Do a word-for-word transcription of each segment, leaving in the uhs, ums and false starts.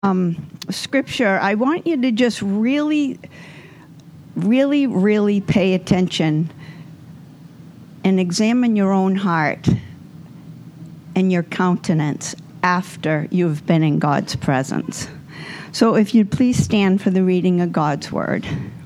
um, scripture, I want you to just really, really, really pay attention and examine your own heart and your countenance after you've been in God's presence. So if you'd please stand for the reading of God's Word.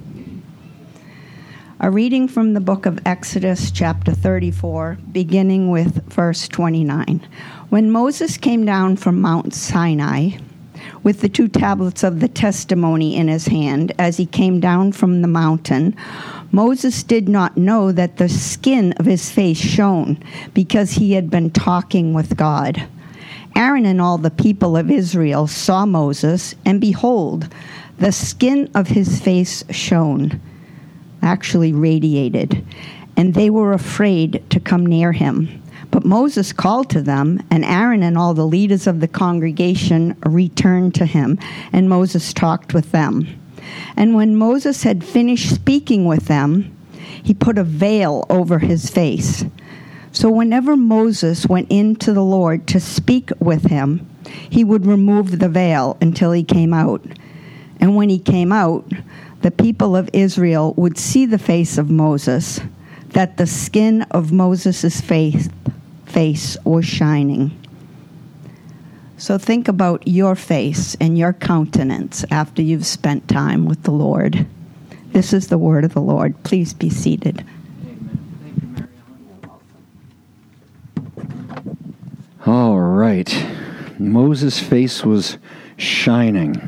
A reading from the book of Exodus, chapter thirty-four, beginning with verse twenty-nine. When Moses came down from Mount Sinai with the two tablets of the testimony in his hand, as he came down from the mountain, Moses did not know that the skin of his face shone, because he had been talking with God. Aaron and all the people of Israel saw Moses, and behold, the skin of his face shone, actually radiated, and they were afraid to come near him. But Moses called to them, and Aaron and all the leaders of the congregation returned to him, and Moses talked with them. And when Moses had finished speaking with them, he put a veil over his face. So whenever Moses went in to the Lord to speak with him, he would remove the veil until he came out. And when he came out, the people of Israel would see the face of Moses, that the skin of Moses' face, face was shining. So think about your face and your countenance after you've spent time with the Lord. This is the word of the Lord. Please be seated. All right. Moses' face was shining.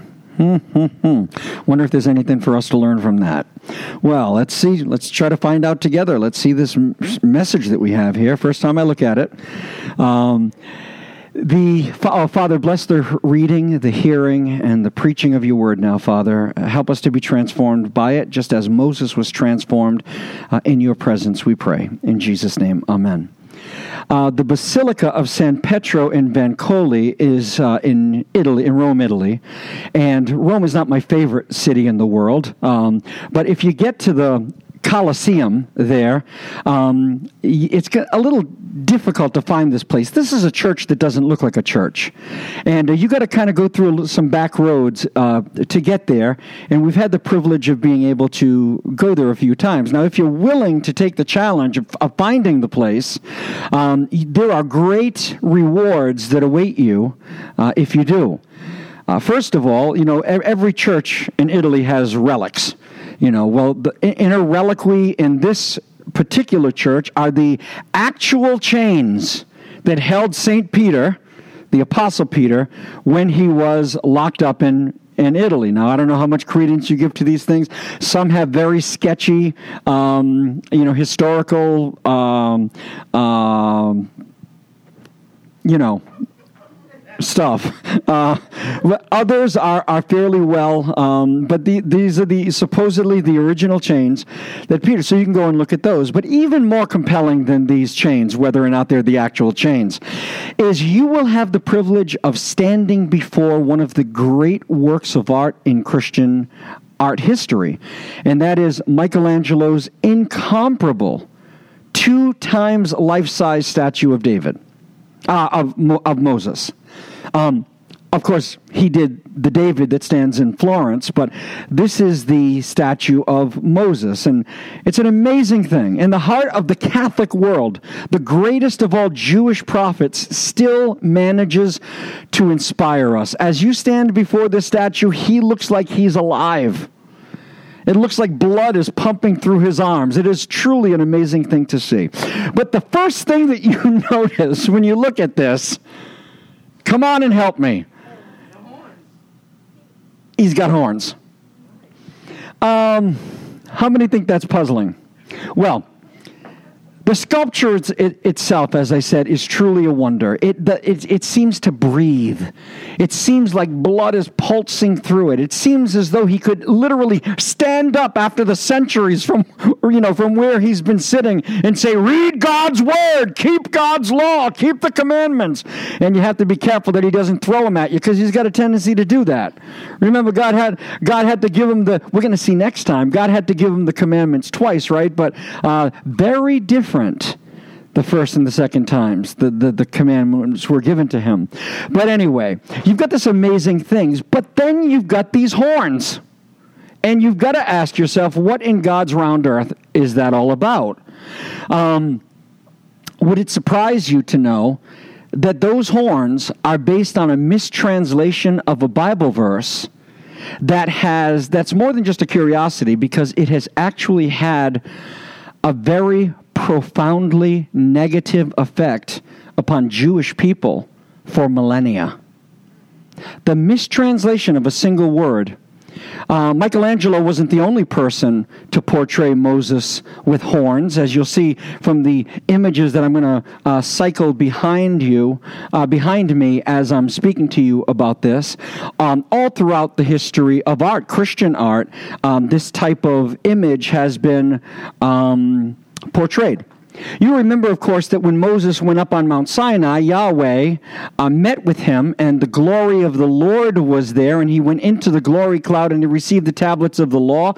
Wonder if there's anything for us to learn from that. Well, let's see. Let's try to find out together. Let's see this m- message that we have here. First time I look at it. Um, the oh, Father, bless the reading, the hearing, and the preaching of your word now, Father. Help us to be transformed by it, just as Moses was transformed uh, in your presence, we pray. In Jesus' name, amen. Uh, the Basilica of San Pietro in Vancoli is uh, in Italy, in Rome, Italy. And Rome is not my favorite city in the world. Um, but if you get to the Colosseum there, um, it's a little difficult to find this place. This is a church that doesn't look like a church. And uh, you got to kind of go through some back roads uh, to get there. And we've had the privilege of being able to go there a few times. Now, if you're willing to take the challenge of, of finding the place, um, there are great rewards that await you uh, if you do. Uh, first of all, you know, every church in Italy has relics. You know, well, the inner reliquary in this particular church are the actual chains that held Saint Peter, the Apostle Peter, when he was locked up in, in Italy. Now, I don't know how much credence you give to these things. Some have very sketchy, um, you know, historical, um, um, you know, stuff. Uh, others are, are fairly well, um, but the, these are the supposedly the original chains that Peter, so you can go and look at those. But even more compelling than these chains, whether or not they're the actual chains, is you will have the privilege of standing before one of the great works of art in Christian art history, and that is Michelangelo's incomparable two times life-size statue of David, uh, of, of Moses. Um, of course, he did the David that stands in Florence, but this is the statue of Moses, and it's an amazing thing. In the heart of the Catholic world, the greatest of all Jewish prophets still manages to inspire us. As you stand before this statue, he looks like he's alive. It looks like blood is pumping through his arms. It is truly an amazing thing to see. But the first thing that you notice when you look at this, come on and help me. He's got horns. Um, how many think that's puzzling? Well, the sculpture it's, it, itself, as I said, is truly a wonder. It, the, it it seems to breathe. It seems like blood is pulsing through it. It seems as though he could literally stand up after the centuries from, you know, from where he's been sitting and say, "Read God's word, keep God's law, keep the commandments." And you have to be careful that he doesn't throw them at you, because he's got a tendency to do that. Remember, God had God had to give him the. We're going to see next time. God had to give him the commandments twice, right? But uh, very different the first and the second times the, the, the commandments were given to him. But anyway, you've got this amazing things, but then you've got these horns. And you've got to ask yourself, what in God's round earth is that all about? Um, would it surprise you to know that those horns are based on a mistranslation of a Bible verse that has, that's more than just a curiosity, because it has actually had a very profoundly negative effect upon Jewish people for millennia. The mistranslation of a single word. Uh, Michelangelo wasn't the only person to portray Moses with horns, as you'll see from the images that I'm going to uh, cycle behind you, uh, behind me as I'm speaking to you about this. Um, all throughout the history of art, Christian art, um, this type of image has been um, portrayed. You remember, of course, that when Moses went up on Mount Sinai, Yahweh uh, met with him, and the glory of the Lord was there, and he went into the glory cloud, and he received the tablets of the law.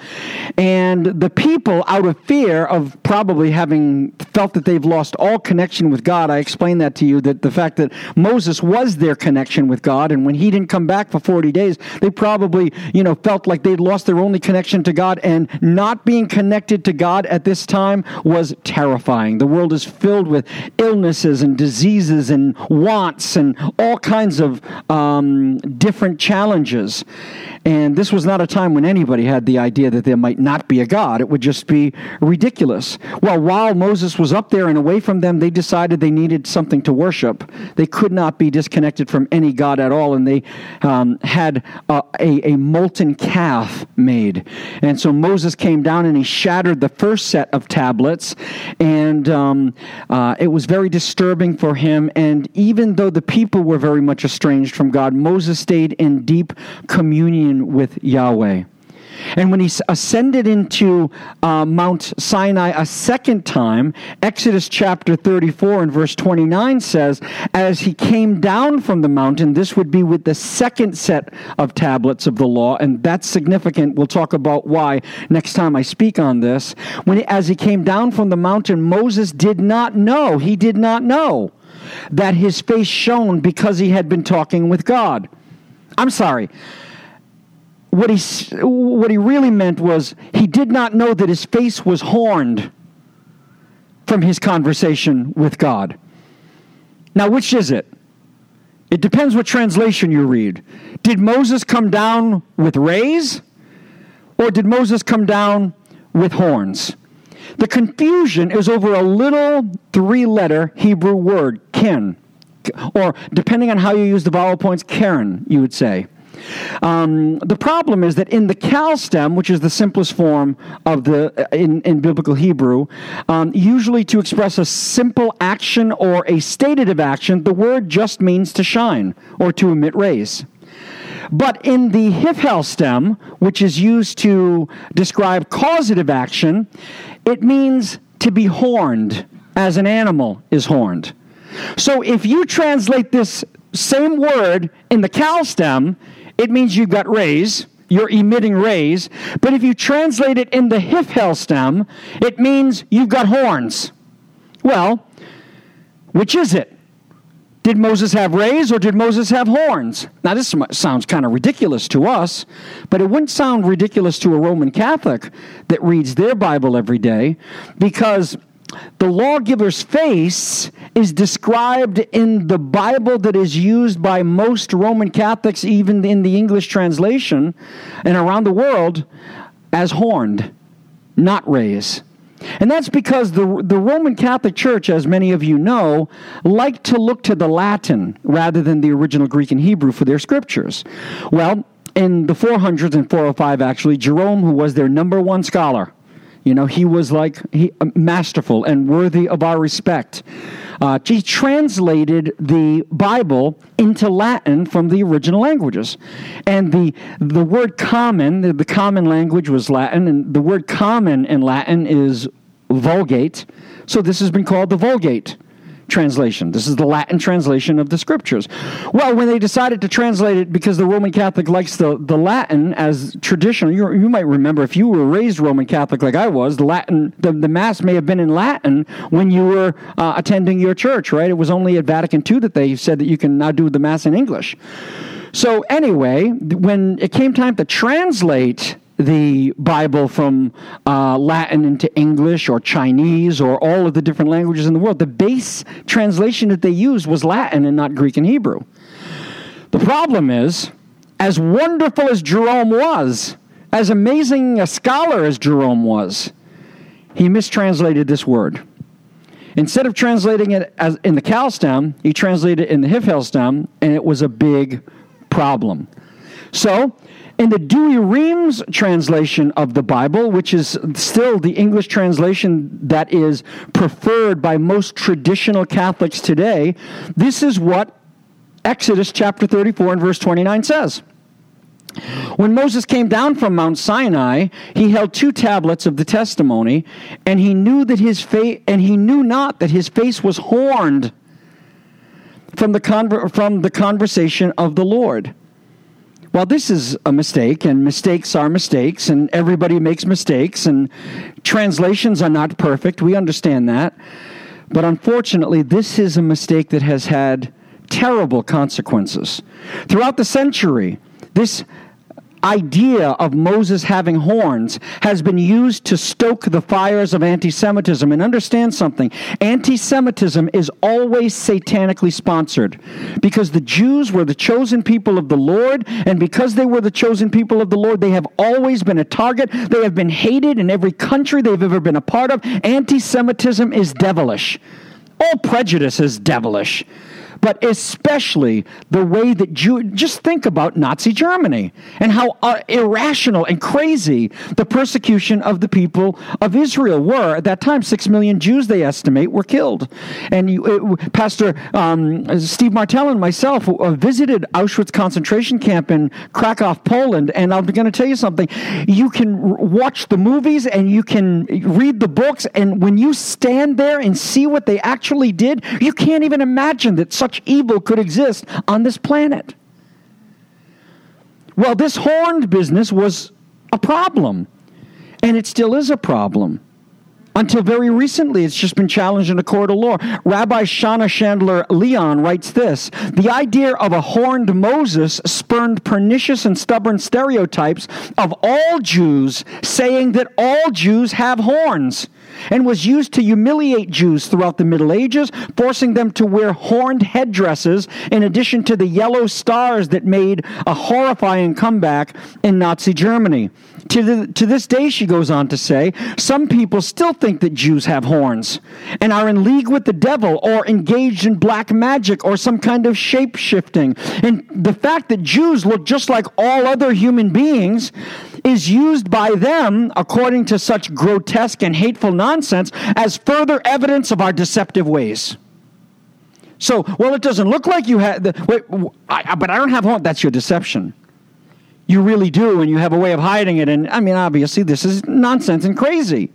And the people, out of fear of probably having felt that they've lost all connection with God, I explained that to you, that the fact that Moses was their connection with God, and when he didn't come back for forty days, they probably, you know, felt like they'd lost their only connection to God, and not being connected to God at this time was terrifying. The world is filled with illnesses and diseases and wants and all kinds of um, different challenges. And this was not a time when anybody had the idea that there might not be a God. It would just be ridiculous. Well, while Moses was up there and away from them, they decided they needed something to worship. They could not be disconnected from any God at all, and they um, had uh, a, a molten calf made. And so Moses came down and he shattered the first set of tablets, and um, uh, it was very disturbing for him. And even though the people were very much estranged from God, Moses stayed in deep communion with Yahweh. And when he ascended into uh, Mount Sinai a second time, Exodus chapter thirty-four and verse twenty-nine says, as he came down from the mountain, this would be with the second set of tablets of the law, and that's significant. We'll talk about why next time I speak on this. When he, as he came down from the mountain, Moses did not know, he did not know that his face shone because he had been talking with God. I'm sorry. What he, what he really meant was he did not know that his face was horned from his conversation with God. Now, which is it? It depends what translation you read. Did Moses come down with rays, or did Moses come down with horns? The confusion is over a little three-letter Hebrew word, ken, or depending on how you use the vowel points, keren, you would say. Um, the problem is that in the kal stem, which is the simplest form of the in, in biblical Hebrew, um, usually to express a simple action or a stative action, the word just means to shine or to emit rays. But in the hifhel stem, which is used to describe causative action, it means to be horned, as an animal is horned. So if you translate this same word in the kal stem, it means you've got rays, you're emitting rays. But if you translate it in the hifhel stem, it means you've got horns. Well, which is it? Did Moses have rays or did Moses have horns? Now, this sounds kind of ridiculous to us, but it wouldn't sound ridiculous to a Roman Catholic that reads their Bible every day, because the lawgiver's face is described in the Bible that is used by most Roman Catholics, even in the English translation and around the world, as horned, not rays. And that's because the, the Roman Catholic Church, as many of you know, liked to look to the Latin rather than the original Greek and Hebrew for their scriptures. Well, in the four hundreds and four oh five, actually, Jerome, who was their number one scholar, you know, he was like he, uh, masterful and worthy of our respect. Uh, he translated the Bible into Latin from the original languages. And the the word common, the, the common language was Latin, and the word common in Latin is Vulgate. So this has been called the Vulgate translation. This is the Latin translation of the scriptures. Well, when they decided to translate it, because the Roman Catholic likes the, the Latin as traditional, you, you might remember if you were raised Roman Catholic like I was, the Latin, the, the Mass may have been in Latin when you were uh, attending your church, right? It was only at Vatican Two that they said that you can now do the Mass in English. So anyway, when it came time to translate the Bible from uh, Latin into English or Chinese or all of the different languages in the world, the base translation that they used was Latin and not Greek and Hebrew. The problem is, as wonderful as Jerome was, as amazing a scholar as Jerome was, he mistranslated this word. Instead of translating it as in the Cal stem, he translated it in the Hifel stem, and it was a big problem. So, in the Douay-Rheims translation of the Bible, which is still the English translation that is preferred by most traditional Catholics today, this is what Exodus chapter thirty-four and verse twenty-nine says. When Moses came down from Mount Sinai, he held two tablets of the testimony, and he knew that his face, and he knew not that his face was horned from the conver- from the conversation of the Lord. Well, this is a mistake, and mistakes are mistakes, and everybody makes mistakes, and translations are not perfect. We understand that. But unfortunately, this is a mistake that has had terrible consequences. Throughout the century, this idea of Moses having horns has been used to stoke the fires of anti-Semitism. And understand something, anti-Semitism is always satanically sponsored, because the Jews were the chosen people of the Lord, and because they were the chosen people of the Lord, they have always been a target. They have been hated in every country they've ever been a part of. Anti-Semitism is devilish. All prejudice is devilish. But especially the way that Jew, just think about Nazi Germany and how uh, irrational and crazy the persecution of the people of Israel were. At that time, six million Jews, they estimate, were killed. And you, it, Pastor um, Steve Martell and myself uh, visited Auschwitz concentration camp in Krakow, Poland, and I'm going to tell you something. You can watch the movies and you can read the books, and when you stand there and see what they actually did, you can't even imagine that such evil could exist on this planet. Well, this horned business was a problem, and it still is a problem. Until very recently, it's just been challenged in a court of law. Rabbi Shana Chandler Leon writes this: the idea of a horned Moses spurned pernicious and stubborn stereotypes of all Jews, saying that all Jews have horns, and was used to humiliate Jews throughout the Middle Ages, forcing them to wear horned headdresses in addition to the yellow stars that made a horrifying comeback in Nazi Germany. To, the, to this day, she goes on to say, some people still think that Jews have horns and are in league with the devil or engaged in black magic or some kind of shape-shifting. And the fact that Jews look just like all other human beings is used by them, according to such grotesque and hateful nonsense, as further evidence of our deceptive ways. So, well, it doesn't look like you have, the, wait, I, but I don't have horns. That's your deception. You really do, and you have a way of hiding it. And, I mean, obviously, this is nonsense and crazy.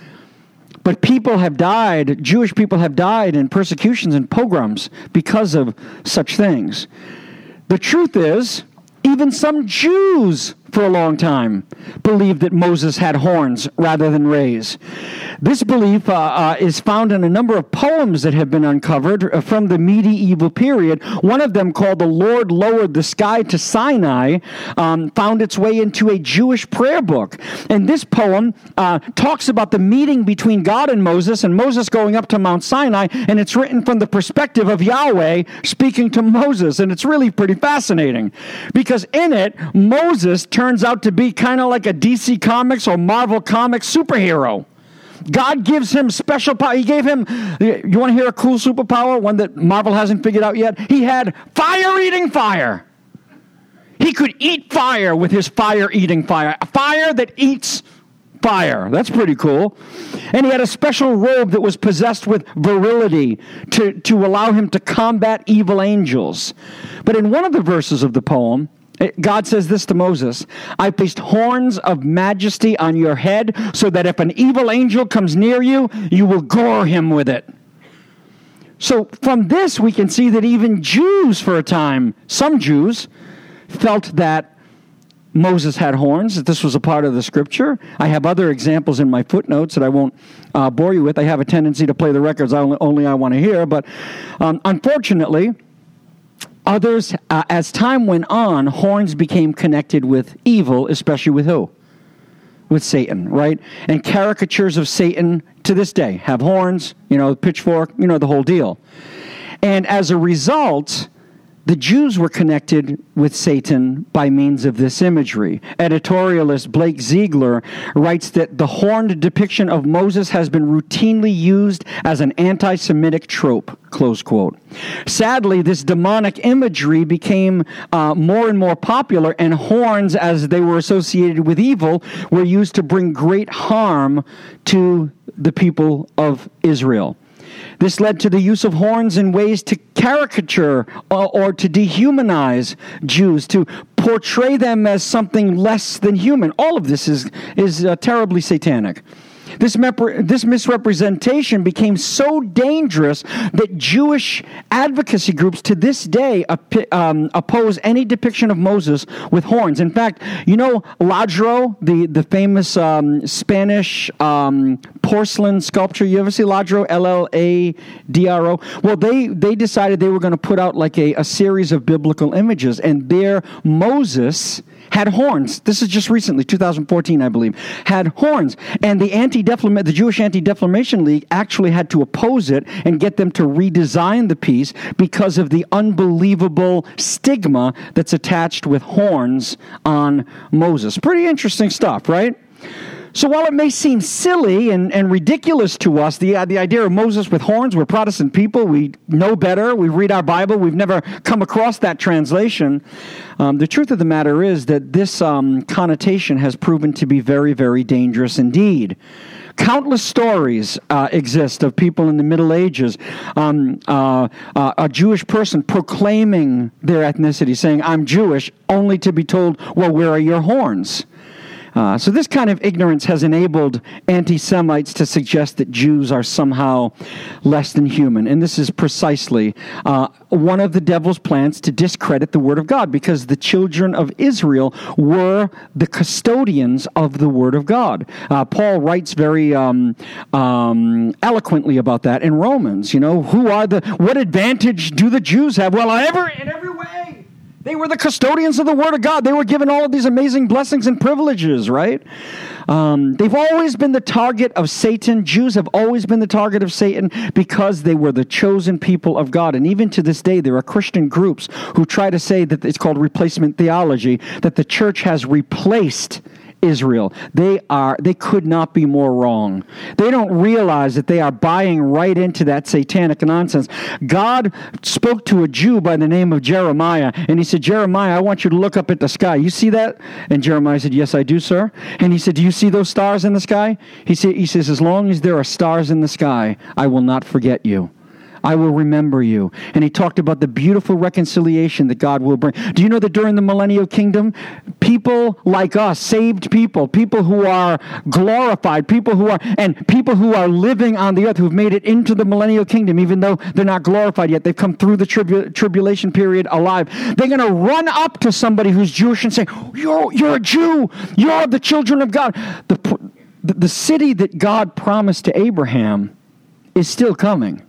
But people have died, Jewish people have died in persecutions and pogroms because of such things. The truth is, even some Jews for a long time believed that Moses had horns rather than rays. This belief uh, uh, is found in a number of poems that have been uncovered from the medieval period. One of them, called "The Lord Lowered the Sky to Sinai," um, found its way into a Jewish prayer book. And this poem uh, talks about the meeting between God and Moses, and Moses going up to Mount Sinai, and it's written from the perspective of Yahweh speaking to Moses. And it's really pretty fascinating, because in it, Moses turns out to be kind of like a D C Comics or Marvel Comics superhero. God gives him special power. He gave him, you want to hear a cool superpower, one that Marvel hasn't figured out yet? He had fire-eating fire. He could eat fire with his fire-eating fire. A fire that eats fire. That's pretty cool. And he had a special robe that was possessed with virility to, to allow him to combat evil angels. But in one of the verses of the poem, God says this to Moses: I placed horns of majesty on your head so that if an evil angel comes near you, you will gore him with it. So from this, we can see that even Jews for a time, some Jews, felt that Moses had horns, that this was a part of the scripture. I have other examples in my footnotes that I won't uh, bore you with. I have a tendency to play the records only, only I want to hear. But um, unfortunately, others, uh, as time went on, horns became connected with evil, especially with who? With Satan, right? And caricatures of Satan to this day have horns, you know, pitchfork, you know, the whole deal. And as a result, the Jews were connected with Satan by means of this imagery. Editorialist Blake Ziegler writes that the horned depiction of Moses has been routinely used as an anti-Semitic trope, close quote. Sadly, this demonic imagery became uh, more and more popular, and horns, as they were associated with evil, were used to bring great harm to the people of Israel. This led to the use of horns in ways to caricature or, or to dehumanize Jews, to portray them as something less than human. All of this is, is uh, terribly satanic. This, mep- this misrepresentation became so dangerous that Jewish advocacy groups to this day op- um, oppose any depiction of Moses with horns. In fact, you know Ladro, the, the famous um, Spanish um, porcelain sculpture? You ever see Ladro? L L A D R O? Well, they, they decided they were going to put out like a, a series of biblical images, and there Moses had horns. This is just recently, two thousand fourteen, I believe, had horns. And the anti-defam- the Jewish Anti-Defamation League actually had to oppose it and get them to redesign the piece because of the unbelievable stigma that's attached with horns on Moses. Pretty interesting stuff, right? So while it may seem silly and, and ridiculous to us, the, uh, the idea of Moses with horns, we're Protestant people, we know better, we read our Bible, we've never come across that translation. Um, the truth of the matter is that this um, connotation has proven to be very, very dangerous indeed. Countless stories uh, exist of people in the Middle Ages, um, uh, uh, a Jewish person proclaiming their ethnicity, saying, "I'm Jewish," only to be told, "Well, where are your horns?" Uh, so this kind of ignorance has enabled anti-Semites to suggest that Jews are somehow less than human. And this is precisely uh, one of the devil's plans to discredit the Word of God, because the children of Israel were the custodians of the Word of God. Uh, Paul writes very um, um, eloquently about that in Romans. You know, who are the, what advantage do the Jews have? Well, ever, in every way. They were the custodians of the Word of God. They were given all of these amazing blessings and privileges, right? Um, they've always been the target of Satan. Jews have always been the target of Satan because they were the chosen people of God. And even to this day, there are Christian groups who try to say that it's called replacement theology, that the church has replaced Israel. They are, they could not be more wrong. They don't realize that they are buying right into that satanic nonsense. God spoke to a Jew by the name of Jeremiah, and he said, "Jeremiah, I want you to look up at the sky. You see that?" And Jeremiah said, "Yes, I do, sir." And he said, "Do you see those stars in the sky?" He said, he says, "As long as there are stars in the sky, I will not forget you. I will remember you." And he talked about the beautiful reconciliation that God will bring. Do you know that during the millennial kingdom, people like us, saved people, people who are glorified, people who are, and people who are living on the earth, who've made it into the millennial kingdom, even though they're not glorified yet, they've come through the tribu- tribulation period alive. They're going to run up to somebody who's Jewish and say, "You're, you're a Jew. You're the children of God." The, the, the city that God promised to Abraham is still coming.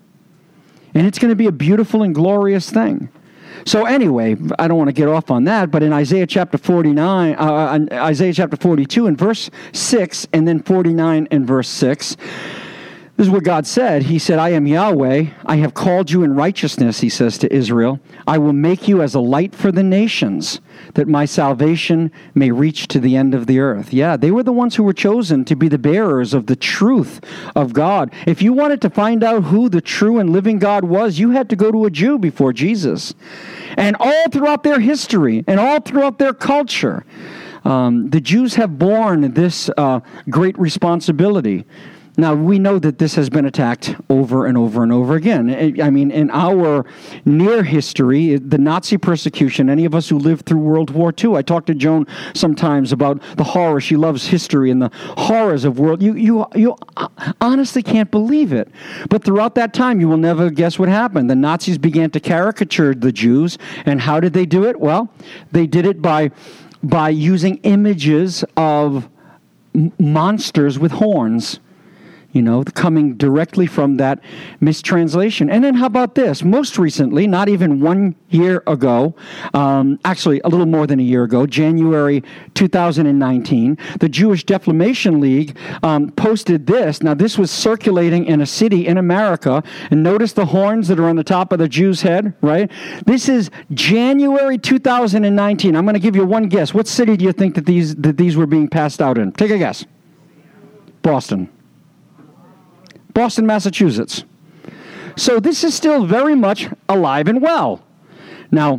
And it's going to be a beautiful and glorious thing. So anyway, I don't want to get off on that, but in Isaiah chapter forty-nine, uh, Isaiah chapter forty-two and verse six, and then forty-nine and verse six, this is what God said. He said, "I am Yahweh. I have called you in righteousness," he says to Israel. "I will make you as a light for the nations, that my salvation may reach to the end of the earth." Yeah, they were the ones who were chosen to be the bearers of the truth of God. If you wanted to find out who the true and living God was, you had to go to a Jew before Jesus. And all throughout their history and all throughout their culture, um, the Jews have borne this uh, great responsibility. Now, we know that this has been attacked over and over and over again. I mean, in our near history, the Nazi persecution, any of us who lived through World War Two, I talk to Joan sometimes about the horror. She loves history and the horrors of world. You, you, you honestly can't believe it. But throughout that time, you will never guess what happened. The Nazis began to caricature the Jews. And how did they do it? Well, they did it by, by using images of m- monsters with horns. You know, coming directly from that mistranslation. And then how about this? Most recently, not even one year ago, um, actually a little more than a year ago, January two thousand nineteen, the Jewish Defamation League um, posted this. Now, this was circulating in a city in America. And notice the horns that are on the top of the Jew's head, right? This is January two thousand nineteen. I'm going to give you one guess. What city do you think that these, that these were being passed out in? Take a guess. Boston. Boston, Massachusetts. So this is still very much alive and well. Now,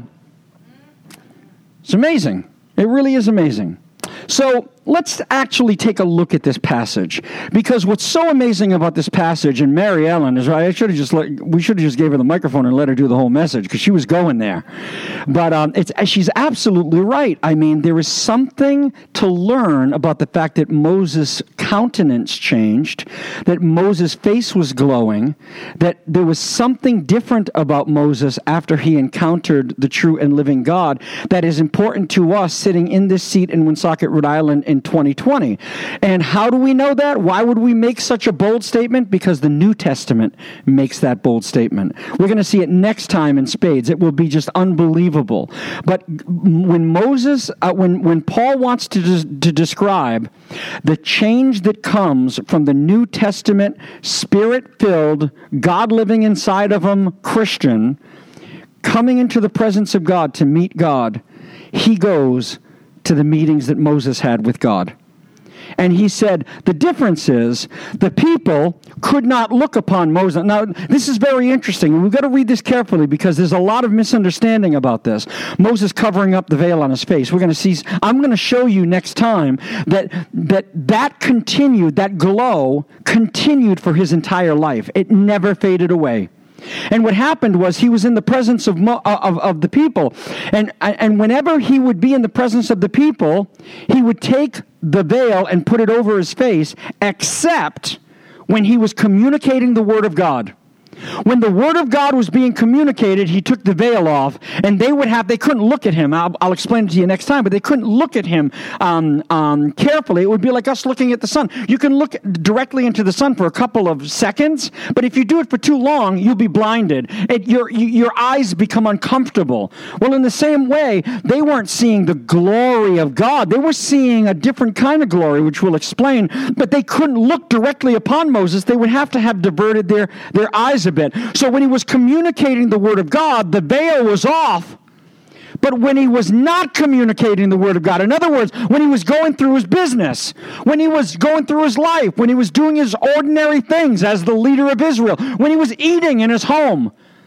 it's amazing. It really is amazing. So let's actually take a look at this passage, because what's so amazing about this passage, and Mary Ellen is right. I should have just let, we should have just gave her the microphone and let her do the whole message, because she was going there. But um, it's she's absolutely right. I mean, there is something to learn about the fact that Moses' countenance changed, that Moses' face was glowing, that there was something different about Moses after he encountered the true and living God that is important to us sitting in this seat in Woonsocket, Rhode Island in twenty twenty. And how do we know that? Why would we make such a bold statement? Because the New Testament makes that bold statement. We're going to see it next time in spades. It will be just unbelievable. But when Moses, uh, when, when Paul wants to, des- to describe the change that comes from the New Testament, Spirit-filled, God living inside of him Christian, coming into the presence of God to meet God, he goes to the meetings that Moses had with God. And he said, the difference is the people could not look upon Moses. Now, this is very interesting. We've got to read this carefully because there's a lot of misunderstanding about this. Moses covering up the veil on his face. We're going to see, I'm going to show you next time that that, that continued, that glow continued for his entire life. It never faded away. And what happened was he was in the presence of, of of the people. And, and whenever he would be in the presence of the people, he would take the veil and put it over his face, except when he was communicating the Word of God. When the Word of God was being communicated, he took the veil off, and they would have, they couldn't look at him. I'll, I'll explain it to you next time, but they couldn't look at him um, um, carefully. It would be like us looking at the sun. You can look directly into the sun for a couple of seconds, but if you do it for too long, you'll be blinded. It, your, your eyes become uncomfortable. Well, in the same way, they weren't seeing the glory of God. They were seeing a different kind of glory, which we'll explain, but they couldn't look directly upon Moses. They would have to have diverted their, their eyes a bit. So when he was communicating the Word of God, the veil was off. But when he was not communicating the Word of God, in other words, when he was going through his business, when he was going through his life, when he was doing his ordinary things as the leader of Israel, when he was eating in his home,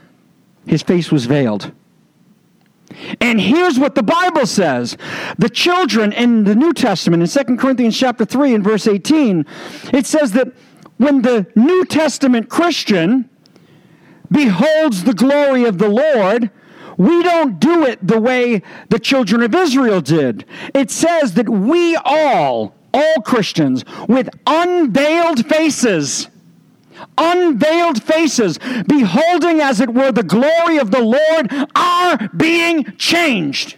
his face was veiled. And here's what the Bible says. The children in the New Testament, in Second Corinthians chapter three and verse eighteen, it says that when the New Testament Christian beholds the glory of the Lord, we don't do it the way the children of Israel did. It says that we all, all Christians, with unveiled faces, unveiled faces, beholding as it were the glory of the Lord, are being changed.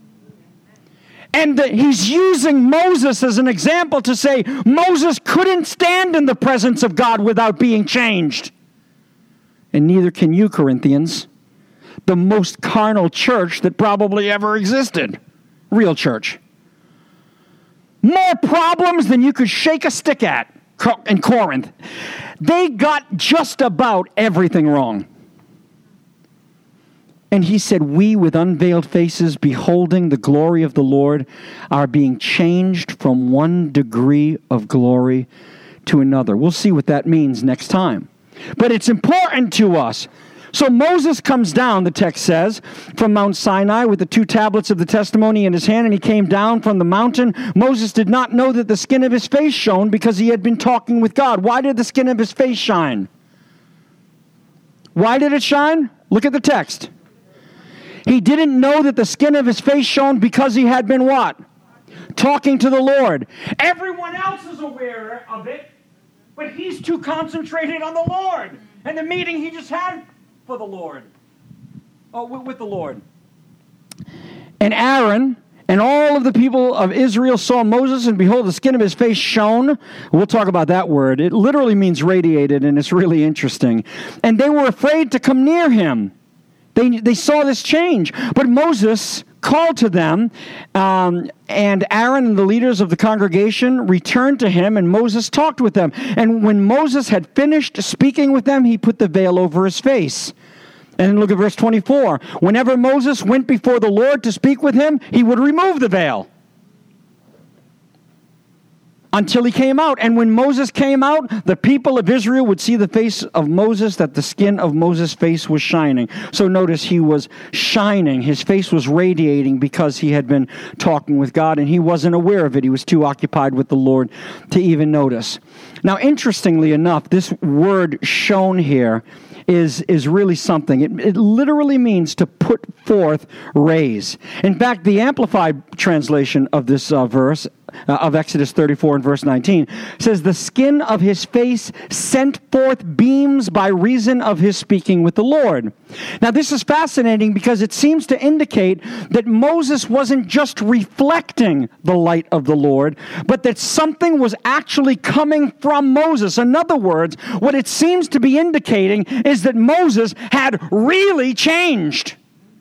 And the, he's using Moses as an example to say Moses couldn't stand in the presence of God without being changed. And neither can you, Corinthians, the most carnal church that probably ever existed. Real church. More problems than you could shake a stick at in Corinth. They got just about everything wrong. And he said, we with unveiled faces, beholding the glory of the Lord, are being changed from one degree of glory to another. We'll see what that means next time. But it's important to us. So Moses comes down, the text says, from Mount Sinai with the two tablets of the testimony in his hand, and he came down from the mountain. Moses did not know that the skin of his face shone because he had been talking with God. Why did the skin of his face shine? Why did it shine? Look at the text. He didn't know that the skin of his face shone because he had been what? Talking to the Lord. Everyone else is aware of it, but he's too concentrated on the Lord and the meeting he just had for the Lord. Oh, with the Lord. And Aaron and all of the people of Israel saw Moses, and behold, the skin of his face shone. We'll talk about that word. It literally means radiated, and it's really interesting. And they were afraid to come near him. They, they saw this change. But Moses called to them, um, and Aaron and the leaders of the congregation returned to him, and Moses talked with them. And when Moses had finished speaking with them, he put the veil over his face. And look at verse twenty-four. Whenever Moses went before the Lord to speak with him, he would remove the veil until he came out. And when Moses came out, the people of Israel would see the face of Moses, that the skin of Moses' face was shining. So notice he was shining. His face was radiating because he had been talking with God, and he wasn't aware of it. He was too occupied with the Lord to even notice. Now, interestingly enough, this word shone here is is really something. It, it literally means to put forth rays. In fact, the Amplified translation of this uh, verse, uh, of Exodus thirty-four and verse nineteen, says, the skin of his face sent forth beams by reason of his speaking with the Lord. Now, this is fascinating because it seems to indicate that Moses wasn't just reflecting the light of the Lord, but that something was actually coming from Moses. In other words, what it seems to be indicating is that Moses had really changed.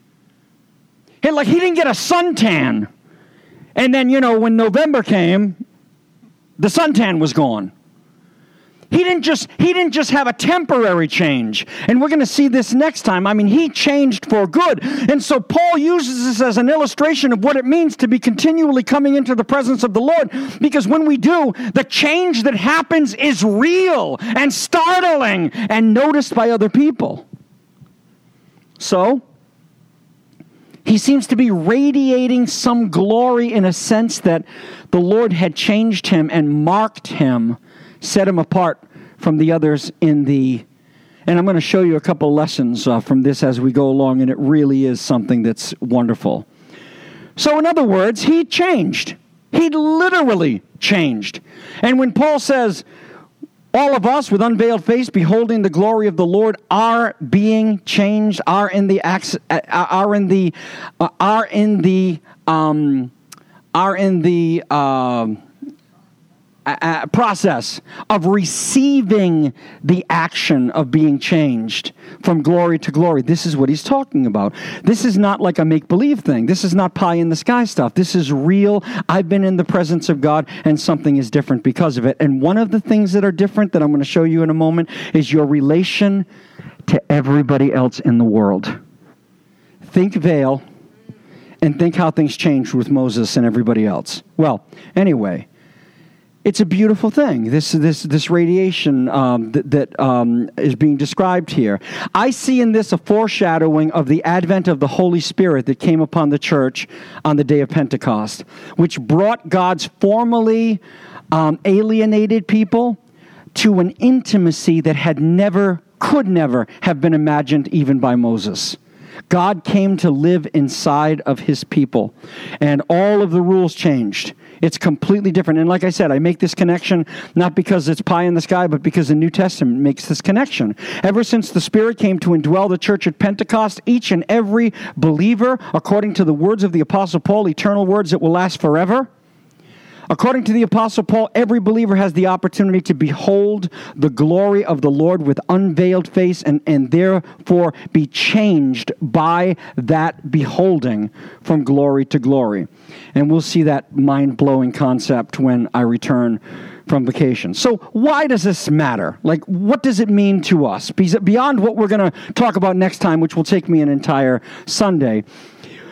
He, like he didn't get a suntan, and then, you know, when November came, the suntan was gone. He didn't just he didn't just have a temporary change. And we're going to see this next time. I mean, he changed for good. And so Paul uses this as an illustration of what it means to be continually coming into the presence of the Lord. Because when we do, the change that happens is real and startling and noticed by other people. So, he seems to be radiating some glory in a sense that the Lord had changed him and marked him, set him apart from the others in the, and I'm going to show you a couple lessons uh, from this as we go along, and it really is something that's wonderful. So in other words, he changed. He literally changed. And when Paul says, all of us with unveiled face, beholding the glory of the Lord, are being changed, are in the, are in the, are in the, um, are in the, um, Uh, process of receiving the action of being changed from glory to glory. This is what he's talking about. This is not like a make-believe thing. This is not pie in the sky stuff. This is real. I've been in the presence of God, and something is different because of it. And one of the things that are different that I'm going to show you in a moment is your relation to everybody else in the world. Think veil, and think how things changed with Moses and everybody else. Well, anyway, it's a beautiful thing, this this this radiation um, that, that um, is being described here. I see in this a foreshadowing of the advent of the Holy Spirit that came upon the church on the day of Pentecost, which brought God's formerly um, alienated people to an intimacy that had never, could never have been imagined even by Moses. God came to live inside of his people, and all of the rules changed. It's completely different. And like I said, I make this connection not because it's pie in the sky, but because the New Testament makes this connection. Ever since the Spirit came to indwell the church at Pentecost, each and every believer, according to the words of the Apostle Paul, eternal words that will last forever, according to the Apostle Paul, every believer has the opportunity to behold the glory of the Lord with unveiled face and, and therefore be changed by that beholding from glory to glory. And we'll see that mind-blowing concept when I return from vacation. So why does this matter? Like, what does it mean to us? Beyond what we're going to talk about next time, which will take me an entire Sunday,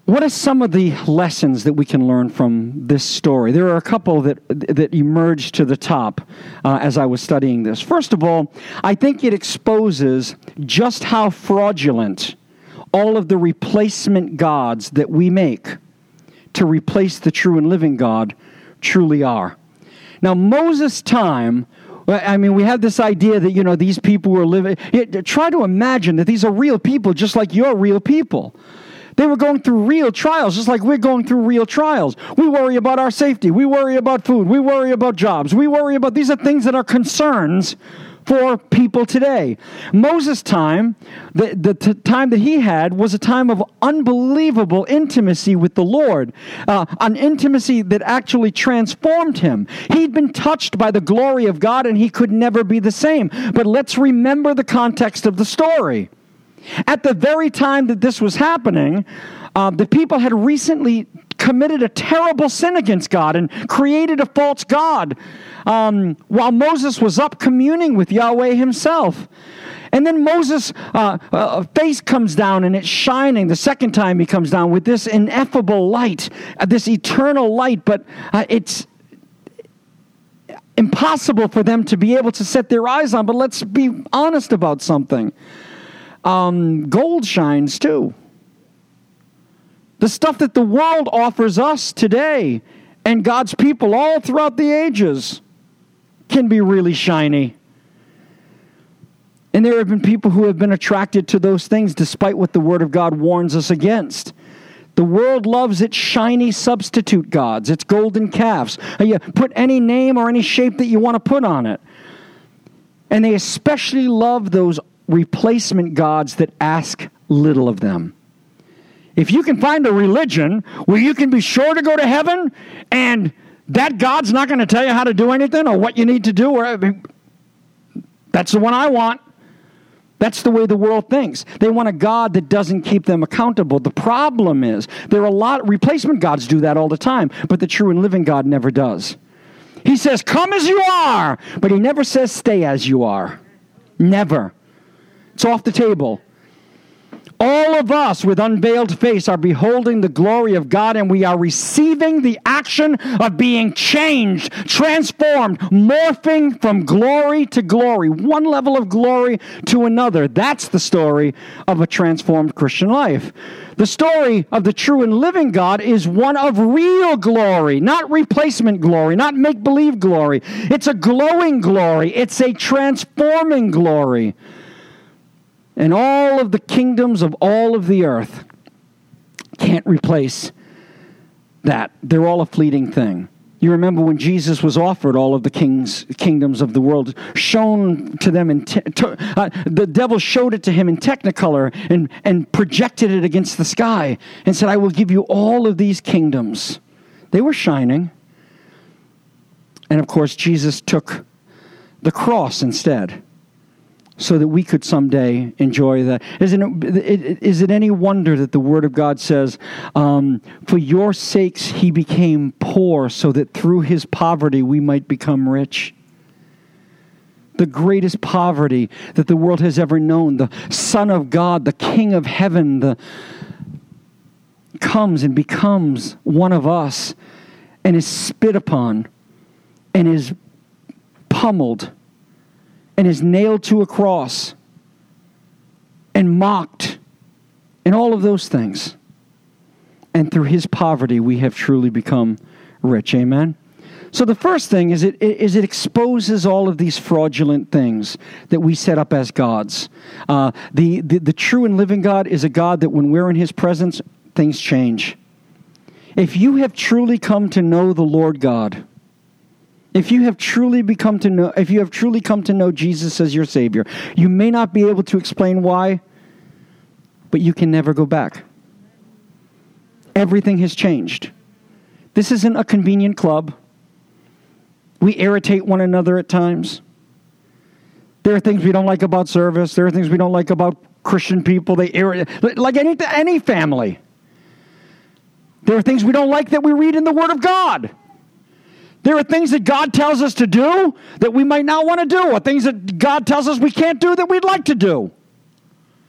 what are some of the lessons that we can learn from this story? There are a couple that that emerged to the top uh, as I was studying this. First of all, I think it exposes just how fraudulent all of the replacement gods that we make to replace the true and living God truly are. Now, Moses' time, I mean, we have this idea that, you know, these people were living. Try to imagine that these are real people just like you're real people. They were going through real trials, just like we're going through real trials. We worry about our safety. We worry about food. We worry about jobs. We worry about, these are things that are concerns for people today. Moses' time, the, the t- time that he had, was a time of unbelievable intimacy with the Lord, uh, an intimacy that actually transformed him. He'd been touched by the glory of God, and he could never be the same. But let's remember the context of the story. At the very time that this was happening, uh, the people had recently committed a terrible sin against God and created a false god um, while Moses was up communing with Yahweh himself. And then Moses' uh, uh, face comes down and it's shining. The second time he comes down with this ineffable light, uh, this eternal light, but uh, it's impossible for them to be able to set their eyes on. But let's be honest about something. Um, gold shines too. The stuff that the world offers us today and God's people all throughout the ages can be really shiny. And there have been people who have been attracted to those things despite what the Word of God warns us against. The world loves its shiny substitute gods, its golden calves. You put any name or any shape that you want to put on it. And they especially love those replacement gods that ask little of them. If you can find a religion where you can be sure to go to heaven and that God's not going to tell you how to do anything or what you need to do, or, that's the one I want. That's the way the world thinks. They want a God that doesn't keep them accountable. The problem is, there are a lot, replacement gods do that all the time, but the true and living God never does. He says, come as you are, but he never says stay as you are. Never. It's off the table. All of us with unveiled face are beholding the glory of God, and we are receiving the action of being changed, transformed, morphing from glory to glory, one level of glory to another. That's the story of a transformed Christian life. The story of the true and living God is one of real glory, not replacement glory, not make-believe glory. It's a glowing glory. It's a transforming glory. And all of the kingdoms of all of the earth can't replace that. They're all a fleeting thing. You remember when Jesus was offered all of the kings, kingdoms of the world, shown to them, in te- to, uh, the devil showed it to him in technicolor and, and projected it against the sky and said, I will give you all of these kingdoms. They were shining. And of course, Jesus took the cross instead, so that we could someday enjoy that. Isn't it, is it any wonder that the Word of God says, um, for your sakes he became poor, so that through his poverty we might become rich? The greatest poverty that the world has ever known, the Son of God, the King of heaven, the comes and becomes one of us and is spit upon and is pummeled and is nailed to a cross and mocked and all of those things. And through his poverty, we have truly become rich. Amen? So the first thing is it, is it exposes all of these fraudulent things that we set up as gods. Uh, the, the, the true and living God is a God that when we're in his presence, things change. If you have truly come to know the Lord God, If you have truly become to know, if you have truly come to know Jesus as your Savior, you may not be able to explain why, but you can never go back. Everything has changed. This isn't a convenient club. We irritate one another at times. There are things we don't like about service. There are things we don't like about Christian people. They irritate, like any any family. There are things we don't like that we read in the Word of God. There are things that God tells us to do that we might not want to do, or things that God tells us we can't do that we'd like to do.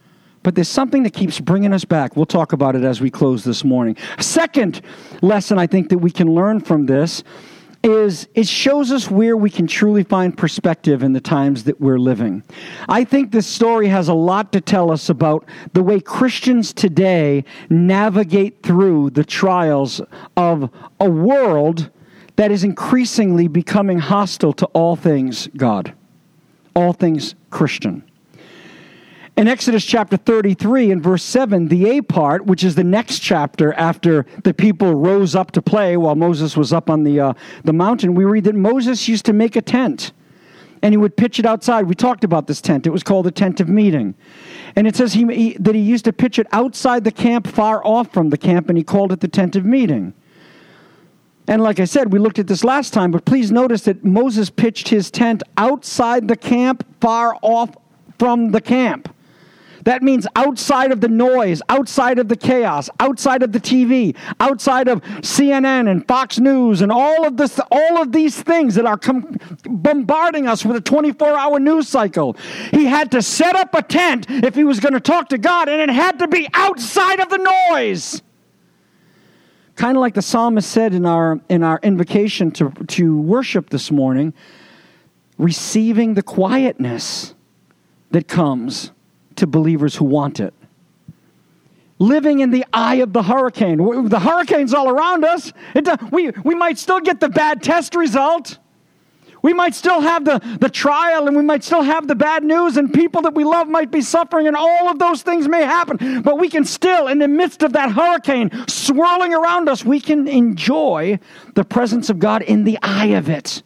But there's something that keeps bringing us back. We'll talk about it as we close this morning. Second lesson I think that we can learn from this is it shows us where we can truly find perspective in the times that we're living. I think this story has a lot to tell us about the way Christians today navigate through the trials of a world that is increasingly becoming hostile to all things God, all things Christian. In Exodus chapter thirty-three and verse seven, the A part, which is the next chapter after the people rose up to play while Moses was up on the uh, the mountain, we read that Moses used to make a tent and he would pitch it outside. We talked about this tent. It was called the tent of meeting. And it says he, he, that he used to pitch it outside the camp, far off from the camp, and he called it the tent of meeting. And like I said, we looked at this last time, but please notice that Moses pitched his tent outside the camp, far off from the camp. That means outside of the noise, outside of the chaos, outside of the T V, outside of C N N and Fox News and all of this, all of these things that are com- bombarding us with a twenty-four hour news cycle. He had to set up a tent if he was going to talk to God, and it had to be outside of the noise. Kind of like the psalmist said in our in our invocation to, to worship this morning, receiving the quietness that comes to believers who want it. Living in the eye of the hurricane. The hurricane's all around us. It, we, we might still get the bad test result. We might still have the, the trial, and we might still have the bad news, and people that we love might be suffering, and all of those things may happen. But we can still, in the midst of that hurricane swirling around us, we can enjoy the presence of God in the eye of it.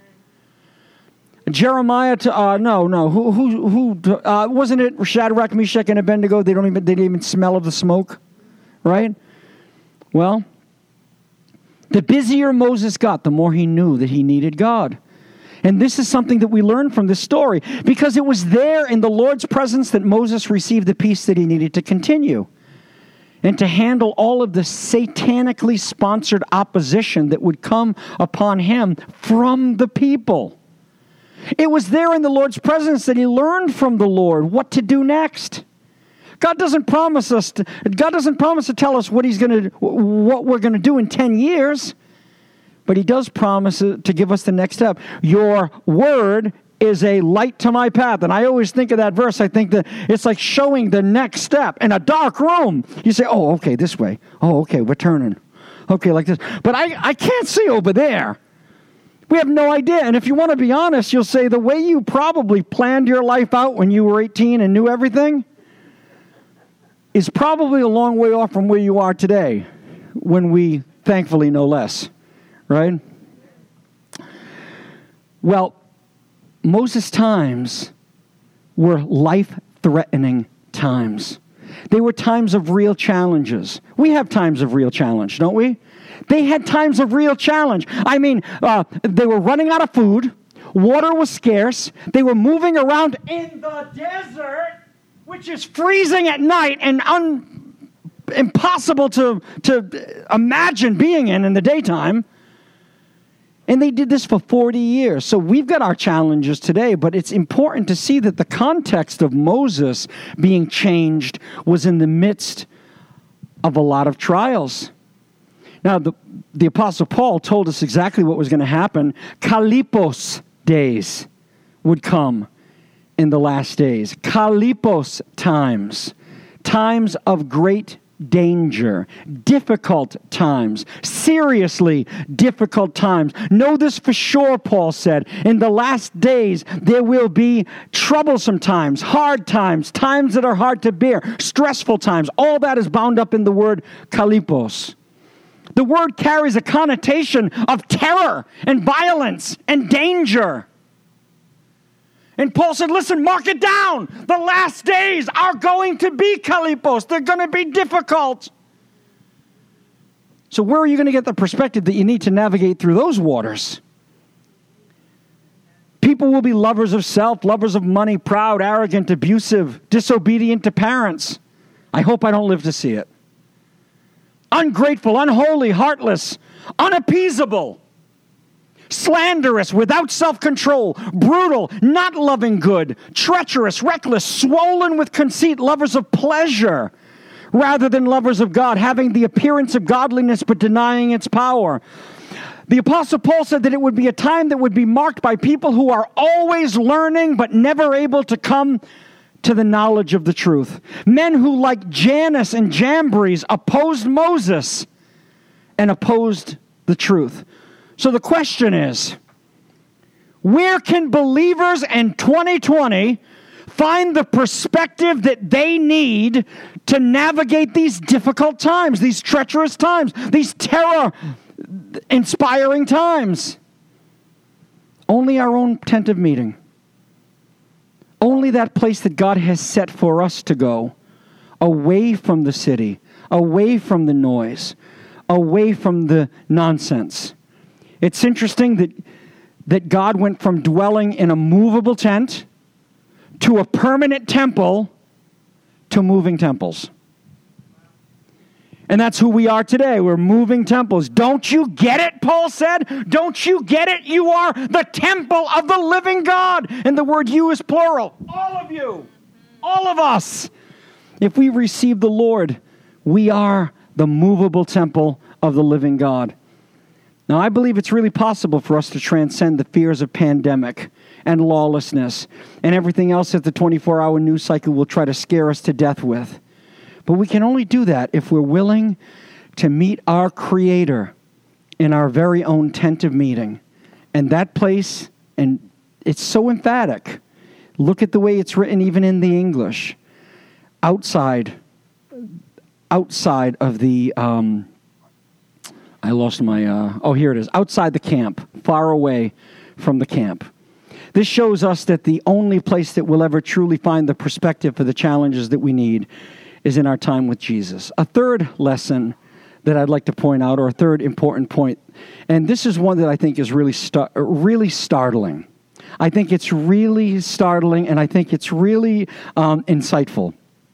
Jeremiah, to, uh, no, no, who, who, who, uh, wasn't it Shadrach, Meshach, and Abednego? They don't even, they didn't even smell of the smoke, right? Well, the busier Moses got, the more he knew that he needed God. And this is something that we learn from this story, because it was there in the Lord's presence that Moses received the peace that he needed to continue and to handle all of the satanically sponsored opposition that would come upon him from the people. It was there in the Lord's presence that he learned from the Lord what to do next. God doesn't promise us to, God doesn't promise to tell us what he's going to what we're going to do in ten years, but he does promise to give us the next step. Your word is a light to my path. And I always think of that verse. I think that it's like showing the next step in a dark room. You say, "Oh, okay, this way. Oh, okay, we're turning. Okay, like this." But I I can't see over there. We have no idea. And if you want to be honest, you'll say the way you probably planned your life out when you were eighteen and knew everything is probably a long way off from where you are today when we thankfully know less, right? Well, Moses' times were life-threatening times. They were times of real challenges. We have times of real challenge, don't we? They had times of real challenge. I mean, uh, they were running out of food. Water was scarce. They were moving around in the desert, which is freezing at night and un- impossible to, to imagine being in in the daytime. And they did this for forty years. So we've got our challenges today, but it's important to see that the context of Moses being changed was in the midst of a lot of trials. Now, the, the Apostle Paul told us exactly what was going to happen. Kalipos days would come in the last days. Kalipos times. Times of great danger. Difficult times. Seriously difficult times. Know this for sure, Paul said. In the last days, there will be troublesome times, hard times, times that are hard to bear, stressful times. All that is bound up in the word kalipos. The word carries a connotation of terror and violence and danger. And Paul said, listen, mark it down. The last days are going to be kalipos. They're going to be difficult. So where are you going to get the perspective that you need to navigate through those waters? People will be lovers of self, lovers of money, proud, arrogant, abusive, disobedient to parents. I hope I don't live to see it. Ungrateful, unholy, heartless, unappeasable, slanderous, without self-control, brutal, not loving good, treacherous, reckless, swollen with conceit, lovers of pleasure rather than lovers of God, having the appearance of godliness but denying its power. The Apostle Paul said that it would be a time that would be marked by people who are always learning but never able to come to the knowledge of the truth. Men who, like Jannes and Jambres, opposed Moses and opposed the truth. So the question is, where can believers in twenty twenty find the perspective that they need to navigate these difficult times, these treacherous times, these terror-inspiring times? Only our own tent of meeting. Only that place that God has set for us to go, away from the city, away from the noise, away from the nonsense. It's interesting that, that God went from dwelling in a movable tent to a permanent temple to moving temples. And that's who we are today. We're moving temples. Don't you get it, Paul said? Don't you get it? You are the temple of the living God. And the word you is plural. All of you. All of us. If we receive the Lord, we are the movable temple of the living God. Now, I believe it's really possible for us to transcend the fears of pandemic and lawlessness and everything else that the twenty-four hour news cycle will try to scare us to death with. But we can only do that if we're willing to meet our Creator in our very own tent of meeting. And that place, and it's so emphatic. Look at the way it's written even in the English. Outside, outside of the, um, I lost my, uh, oh, here it is. Outside the camp, far away from the camp. This shows us that the only place that we'll ever truly find the perspective for the challenges that we need is in our time with Jesus. A third lesson that I'd like to point out, or a third important point, and this is one that I think is really sta- really startling. I think it's really startling, and I think it's really um, insightful.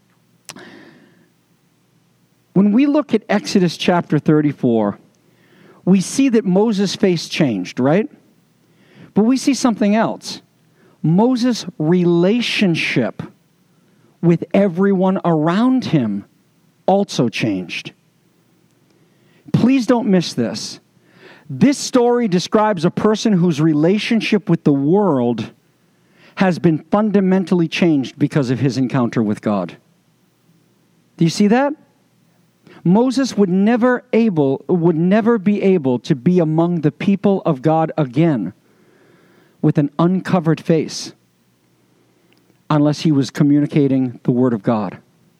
When we look at Exodus chapter thirty-four, we see that Moses' face changed, right? But we see something else. Moses' relationship with everyone around him also changed. Please don't miss this. This story describes a person whose relationship with the world has been fundamentally changed because of his encounter with God. Do you see that? Moses would never able would never be able to be among the people of God again with an uncovered face, unless he was communicating the Word of God.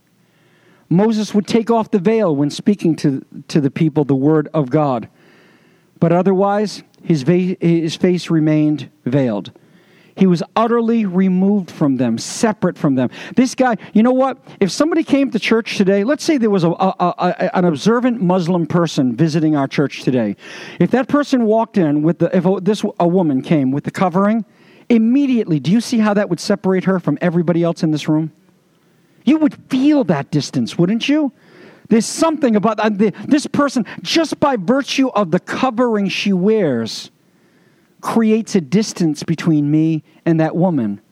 Moses would take off the veil when speaking to, to the people the Word of God. But otherwise, his, va- his face remained veiled. He was utterly removed from them, separate from them. This guy, you know what? If somebody came to church today, let's say there was a, a, a, an observant Muslim person visiting our church today. If that person walked in with the, if a, this a woman came with the covering, immediately, do you see how that would separate her from everybody else in this room? You would feel that distance, wouldn't you? There's something about uh, the, this person, just by virtue of the covering she wears, creates a distance between me and that woman.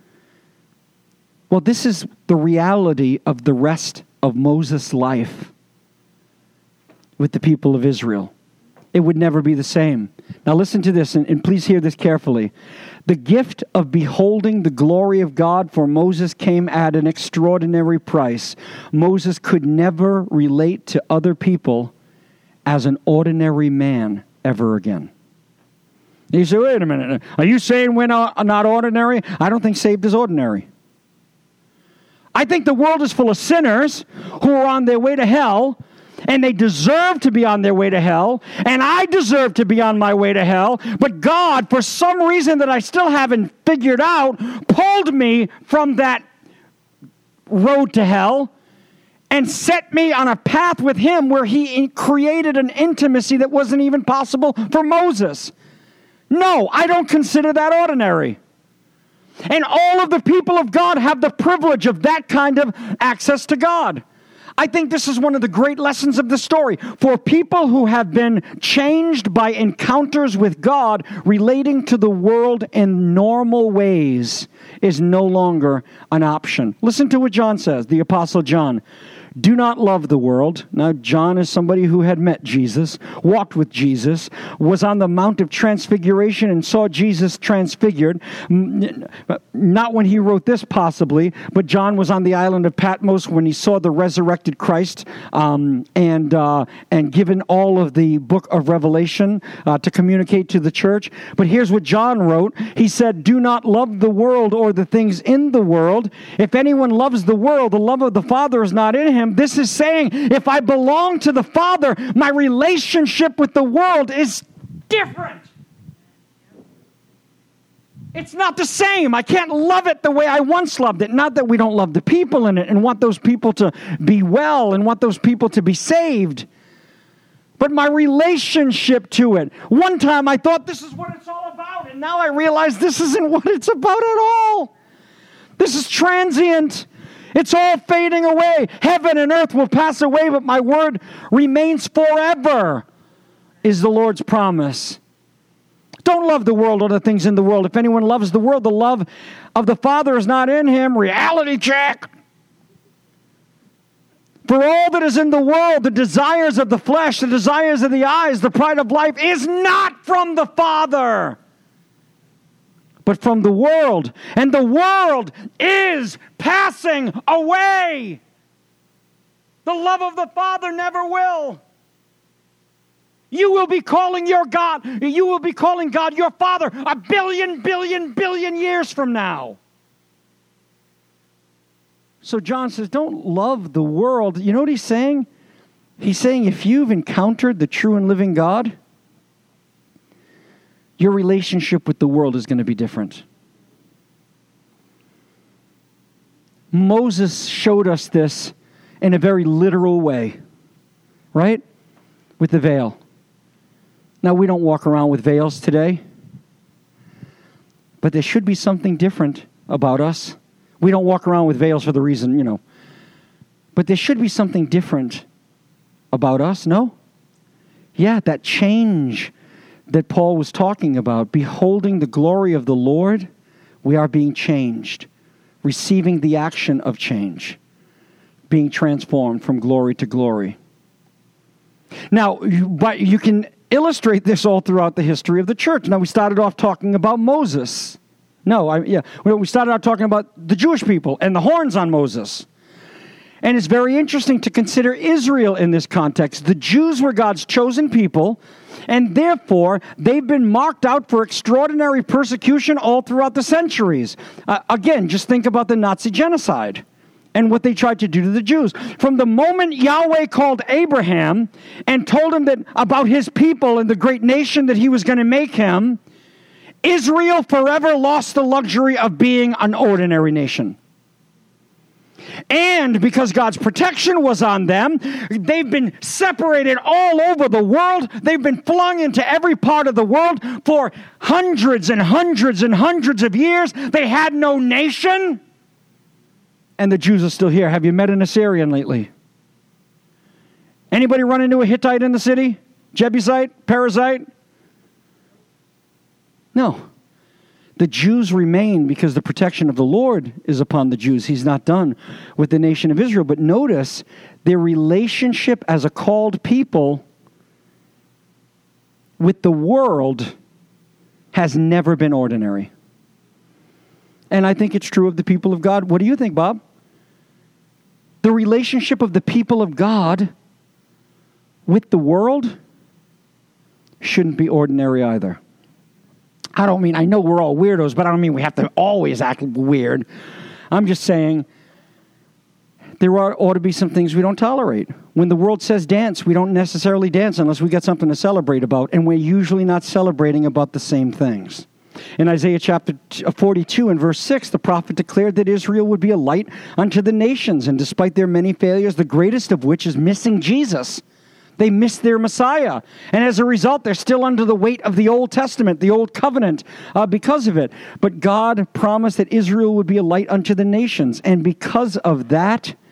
Well, this is the reality of the rest of Moses' life with the people of Israel. It would never be the same. Now listen to this, and, and please hear this carefully. The gift of beholding the glory of God for Moses came at an extraordinary price. Moses could never relate to other people as an ordinary man ever again. You say, wait a minute, are you saying we're not, not ordinary? I don't think saved is ordinary. I think the world is full of sinners who are on their way to hell, and they deserve to be on their way to hell, and I deserve to be on my way to hell, but God, for some reason that I still haven't figured out, pulled me from that road to hell and set me on a path with Him where He created an intimacy that wasn't even possible for Moses. No, I don't consider that ordinary. And all of the people of God have the privilege of that kind of access to God. I think this is one of the great lessons of the story. For people who have been changed by encounters with God, relating to the world in normal ways is no longer an option. Listen to what John says, the Apostle John. Do not love the world. Now, John is somebody who had met Jesus, walked with Jesus, was on the Mount of Transfiguration and saw Jesus transfigured. Not when he wrote this, possibly, but John was on the island of Patmos when he saw the resurrected Christ um, and uh, and given all of the book of Revelation uh, to communicate to the church. But here's what John wrote. He said, do not love the world or the things in the world. If anyone loves the world, the love of the Father is not in him. This is saying, if I belong to the Father, my relationship with the world is different. It's not the same. I can't love it the way I once loved it. Not that we don't love the people in it and want those people to be well and want those people to be saved. But my relationship to it. One time I thought this is what it's all about, and now I realize this isn't what it's about at all. This is transient. It's all fading away. Heaven and earth will pass away, but my word remains forever, is the Lord's promise. Don't love the world or the things in the world. If anyone loves the world, the love of the Father is not in him. Reality check. For all that is in the world, the desires of the flesh, the desires of the eyes, the pride of life, is not from the Father, but from the world. And the world is passing away. The love of the Father never will. You will be calling your God, you will be calling God your Father a billion, billion, billion years from now. So John says, don't love the world. You know what he's saying? He's saying if you've encountered the true and living God, your relationship with the world is going to be different. Moses showed us this in a very literal way, right? With the veil. Now, we don't walk around with veils today, but there should be something different about us. We don't walk around with veils for the reason, you know, but there should be something different about us, no? Yeah, that change that Paul was talking about, beholding the glory of the Lord, we are being changed, receiving the action of change, being transformed from glory to glory. Now, but you can illustrate this all throughout the history of the church. Now, we started off talking about Moses. No, I, yeah, we started out talking about the Jewish people and the horns on Moses. And it's very interesting to consider Israel in this context. The Jews were God's chosen people, and therefore they've been marked out for extraordinary persecution all throughout the centuries. Uh, again, just think about the Nazi genocide and what they tried to do to the Jews. From the moment Yahweh called Abraham and told him that about his people and the great nation that he was going to make him, Israel forever lost the luxury of being an ordinary nation. And because God's protection was on them, they've been separated all over the world. They've been flung into every part of the world for hundreds and hundreds and hundreds of years. They had no nation. And the Jews are still here. Have you met an Assyrian lately? Anybody run into a Hittite in the city? Jebusite? Perizzite? No. The Jews remain because the protection of the Lord is upon the Jews. He's not done with the nation of Israel. But notice their relationship as a called people with the world has never been ordinary. And I think it's true of the people of God. What do you think, Bob? The relationship of the people of God with the world shouldn't be ordinary either. I don't mean, I know we're all weirdos, but I don't mean we have to always act weird. I'm just saying there are, ought to be some things we don't tolerate. When the world says dance, we don't necessarily dance unless we got something to celebrate about, and we're usually not celebrating about the same things. In Isaiah chapter forty-two and verse six, the prophet declared that Israel would be a light unto the nations, and despite their many failures, the greatest of which is missing Jesus. They missed their Messiah. And as a result, they're still under the weight of the Old Testament, the Old Covenant, uh, because of it. But God promised that Israel would be a light unto the nations. And because of that,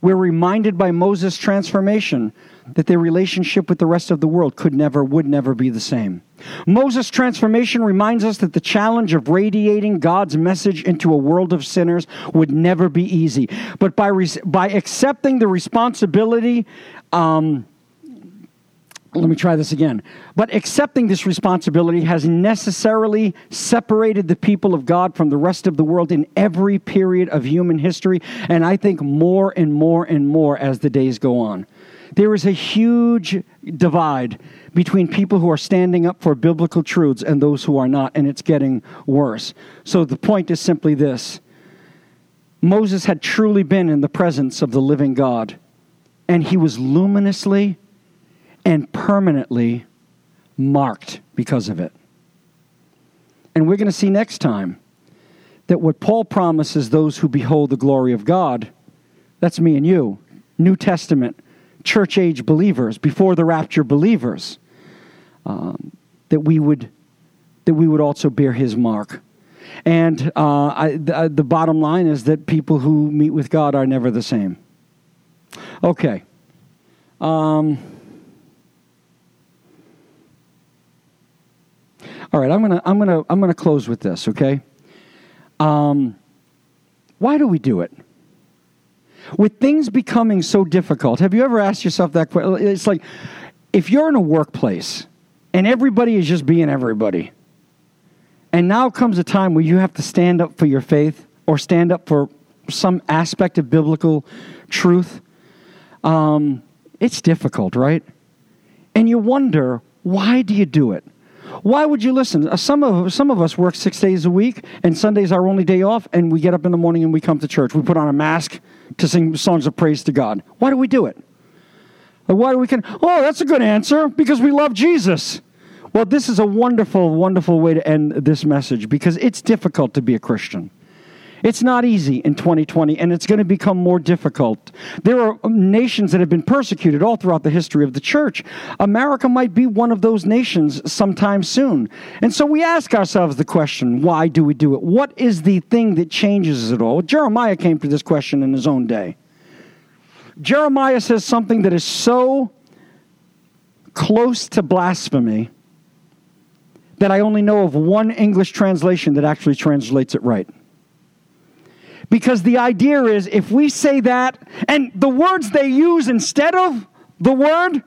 we're reminded by Moses' transformation that their relationship with the rest of the world could never, would never be the same. Moses' transformation reminds us that the challenge of radiating God's message into a world of sinners would never be easy. But by res- by accepting the responsibility, um, let me try this again. But accepting this responsibility has necessarily separated the people of God from the rest of the world in every period of human history, and I think more and more and more as the days go on. There is a huge divide between people who are standing up for biblical truths and those who are not, and it's getting worse. So the point is simply this. Moses had truly been in the presence of the living God, and he was luminously and permanently marked because of it. And we're going to see next time that what Paul promises those who behold the glory of God, that's me and you, New Testament, church-age believers, before the rapture believers, um, that we would that we would also bear his mark. And uh, I, the, the bottom line is that people who meet with God are never the same. Okay. Um, all right, I'm gonna I'm gonna I'm gonna close with this. Okay. Um, why do we do it? With things becoming so difficult, have you ever asked yourself that question? It's like, if you're in a workplace and everybody is just being everybody, and now comes a time where you have to stand up for your faith or stand up for some aspect of biblical truth, um, it's difficult, right? And you wonder, why do you do it? Why would you listen? Some of some of us work six days a week, and Sunday's our only day off, and we get up in the morning and we come to church. We put on a mask to sing songs of praise to God. Why do we do it? Why do we can? Oh, that's a good answer, because we love Jesus. Well, this is a wonderful, wonderful way to end this message, because it's difficult to be a Christian. It's not easy in twenty twenty, and it's going to become more difficult. There are nations that have been persecuted all throughout the history of the church. America might be one of those nations sometime soon. And so we ask ourselves the question, why do we do it? What is the thing that changes it all? Jeremiah came to this question in his own day. Jeremiah says something that is so close to blasphemy that I only know of one English translation that actually translates it right. Because the idea is, if we say that, and the words they use instead of the word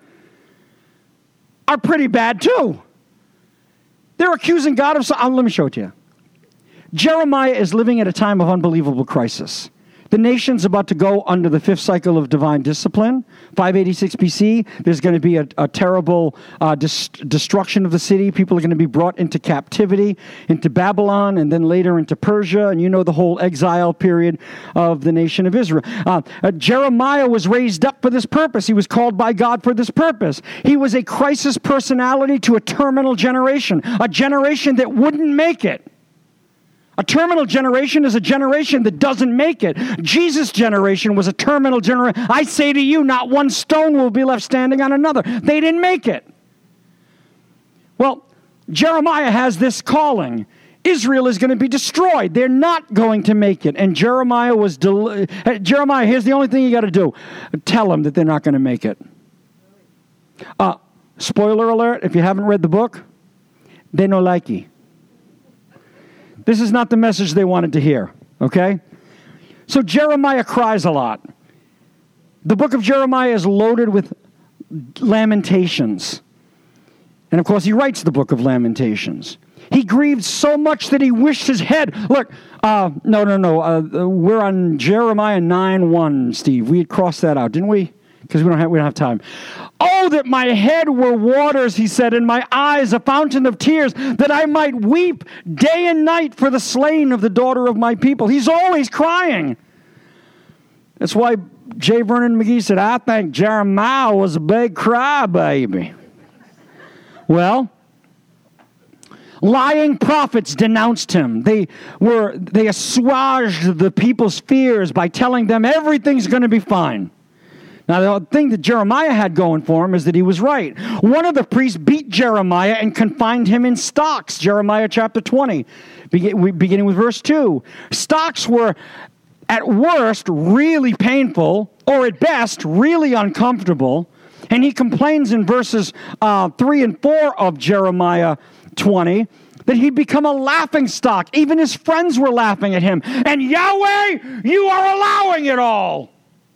are pretty bad too. They're accusing God of something. Oh, let me show it to you. Jeremiah is living at a time of unbelievable crisis. The nation's about to go under the fifth cycle of divine discipline. five eighty-six B C, there's going to be a, a terrible uh, dis- destruction of the city. People are going to be brought into captivity, into Babylon, and then later into Persia. And you know the whole exile period of the nation of Israel. Uh, uh, Jeremiah was raised up for this purpose. He was called by God for this purpose. He was a crisis personality to a terminal generation, a generation that wouldn't make it. A terminal generation is a generation that doesn't make it. Jesus' generation was a terminal generation. I say to you, not one stone will be left standing on another. They didn't make it. Well, Jeremiah has this calling. Israel is going to be destroyed. They're not going to make it. And Jeremiah was... Del- Jeremiah, here's the only thing you got to do. Tell them that they're not going to make it. Uh, spoiler alert, if you haven't read the book, they no likey. This is not the message they wanted to hear, okay? So Jeremiah cries a lot. The book of Jeremiah is loaded with lamentations. And of course, he writes the book of Lamentations. He grieved so much that he wished his head... Look, uh, no, no, no. Uh, we're on Jeremiah nine one, Steve. We had crossed that out, didn't we? Because we don't have we don't have time. Oh, that my head were waters, he said, and my eyes a fountain of tears, that I might weep day and night for the slain of the daughter of my people. He's always crying. That's why J. Vernon McGee said, I think Jeremiah was a big crybaby. Well, lying prophets denounced him. They were they assuaged the people's fears by telling them everything's going to be fine. Now, the thing that Jeremiah had going for him is that he was right. One of the priests beat Jeremiah and confined him in stocks. Jeremiah chapter twenty, beginning with verse two. Stocks were at worst, really painful, or at best, really uncomfortable. And he complains in verses uh, three and four of Jeremiah twenty that he'd become a laughingstock. Even his friends were laughing at him. And Yahweh, you are allowing it all.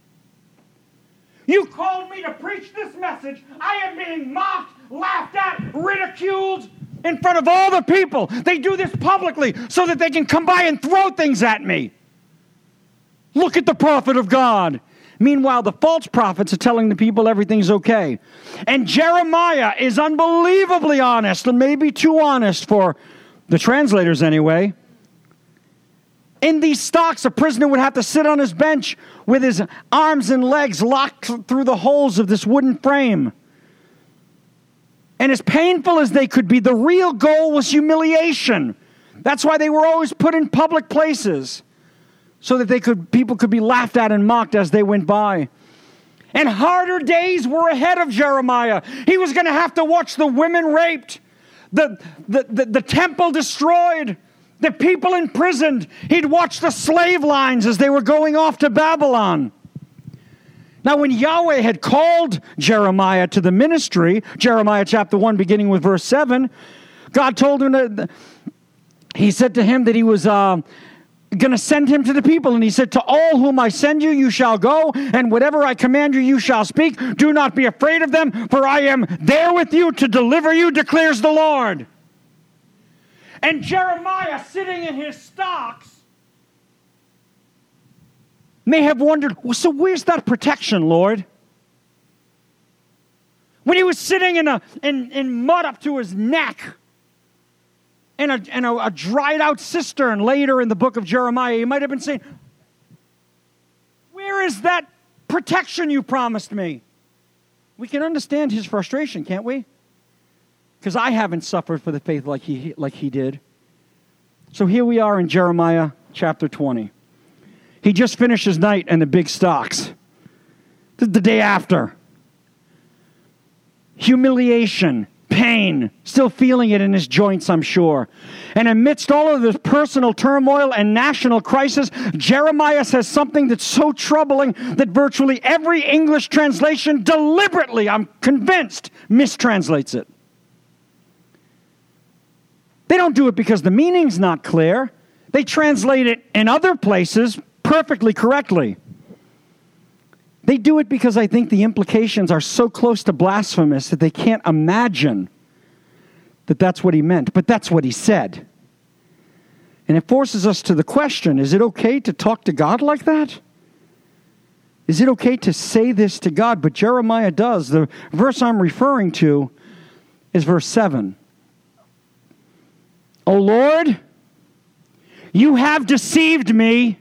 You called me to preach this message. I am being mocked, laughed at, ridiculed in front of all the people. They do this publicly so that they can come by and throw things at me. Look at the prophet of God. Meanwhile, the false prophets are telling the people everything's okay. And Jeremiah is unbelievably honest, and maybe too honest for the translators anyway. In these stocks, a prisoner would have to sit on his bench with his arms and legs locked through the holes of this wooden frame. And as painful as they could be, the real goal was humiliation. That's why they were always put in public places, so that they could, people could be laughed at and mocked as they went by. And harder days were ahead of Jeremiah. He was going to have to watch the women raped, the, the, the, the temple destroyed, the people imprisoned. He'd watch the slave lines as they were going off to Babylon. Now, when Yahweh had called Jeremiah to the ministry, Jeremiah chapter one, beginning with verse seven, God told him that, he said to him that he was uh, going to send him to the people. And he said, to all whom I send you, you shall go, and whatever I command you, you shall speak. Do not be afraid of them, for I am there with you to deliver you, declares the Lord. And Jeremiah, sitting in his stocks, may have wondered, well, so where's that protection, Lord? When he was sitting in, a, in, in mud up to his neck, in, a, in a, a dried out cistern later in the book of Jeremiah, he might have been saying, where is that protection you promised me? We can understand his frustration, can't we? Because I haven't suffered for the faith like he, like he did. So here we are in Jeremiah chapter twenty. He just finished his night in the big stocks. This is the day after. Humiliation, pain, still feeling it in his joints, I'm sure. And amidst all of this personal turmoil and national crisis, Jeremiah says something that's so troubling that virtually every English translation deliberately, I'm convinced, mistranslates it. They don't do it because the meaning's not clear. They translate it in other places perfectly correctly. They do it because I think the implications are so close to blasphemous that they can't imagine that that's what he meant. But that's what he said. And it forces us to the question, is it okay to talk to God like that? Is it okay to say this to God? But Jeremiah does. The verse I'm referring to is verse seven. O Lord, you have deceived me,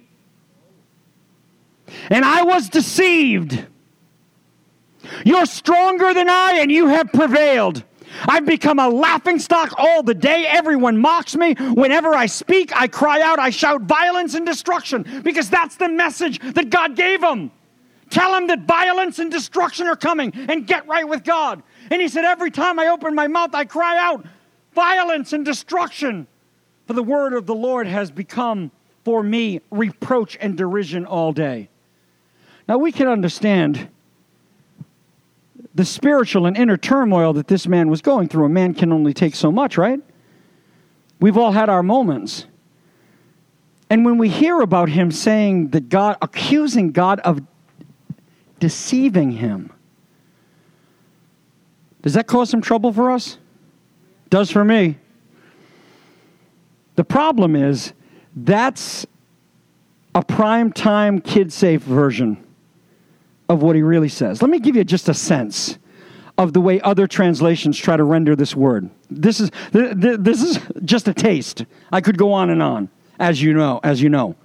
and I was deceived. You're stronger than I, and you have prevailed. I've become a laughingstock all the day. Everyone mocks me. Whenever I speak, I cry out, I shout violence and destruction, because that's the message that God gave him. Tell him that violence and destruction are coming, and get right with God. And he said, every time I open my mouth, I cry out violence and destruction. For the word of the Lord has become for me reproach and derision all day. Now we can understand the spiritual and inner turmoil that this man was going through. A man can only take so much, right? We've all had our moments. And when we hear about him saying that God, accusing God of deceiving him, does that cause some trouble for us? Does for me. The problem is, that's a prime time, kid-safe version of what he really says. Let me give you just a sense of the way other translations try to render this word. This is this is just a taste. I could go on and on, as you know, as you know.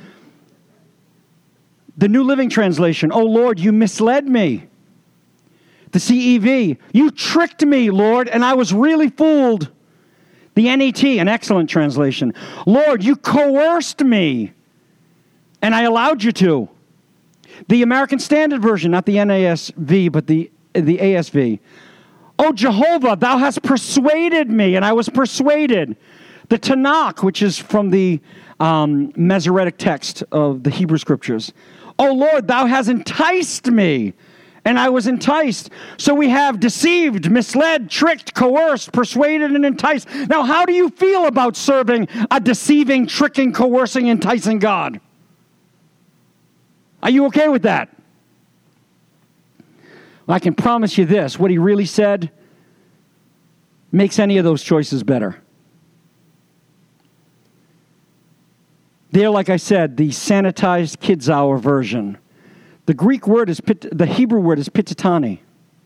The New Living Translation, "Oh Lord, you misled me." The C E V, "You tricked me, Lord, and I was really fooled." The N E T, an excellent translation, "Lord, you coerced me, and I allowed you to." The American Standard Version, not the N A S V, but the, the A S V. "Oh, Jehovah, thou hast persuaded me, and I was persuaded." The Tanakh, which is from the um, Masoretic text of the Hebrew Scriptures. "O Lord, thou hast enticed me, and I was enticed." So we have deceived, misled, tricked, coerced, persuaded, and enticed. Now, how do you feel about serving a deceiving, tricking, coercing, enticing God? Are you okay with that? Well, I can promise you this. What he really said makes any of those choices better. There, like I said, the sanitized Kids Hour version. The Greek word is, the Hebrew word is pititani.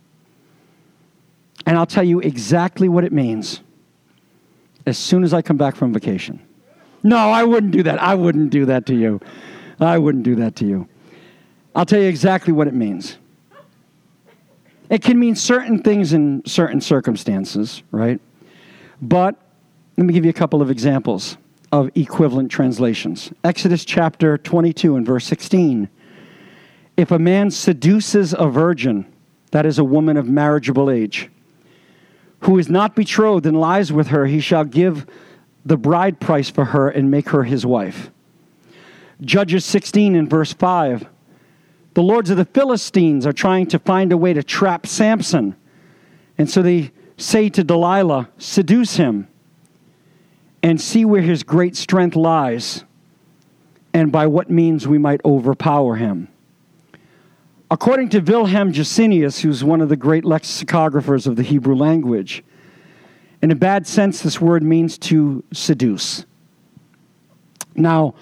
And I'll tell you exactly what it means as soon as I come back from vacation. No, I wouldn't do that. I wouldn't do that to you. I wouldn't do that to you. I'll tell you exactly what it means. It can mean certain things in certain circumstances, right? But let me give you a couple of examples of equivalent translations. Exodus chapter twenty-two and verse sixteen. "If a man seduces a virgin," that is a woman of marriageable age, "who is not betrothed and lies with her, he shall give the bride price for her and make her his wife." Judges sixteen and verse five. The lords of the Philistines are trying to find a way to trap Samson. And so they say to Delilah, "Seduce him and see where his great strength lies, and by what means we might overpower him." According to Wilhelm Gesenius, who's one of the great lexicographers of the Hebrew language, in a bad sense, this word means to seduce. Now,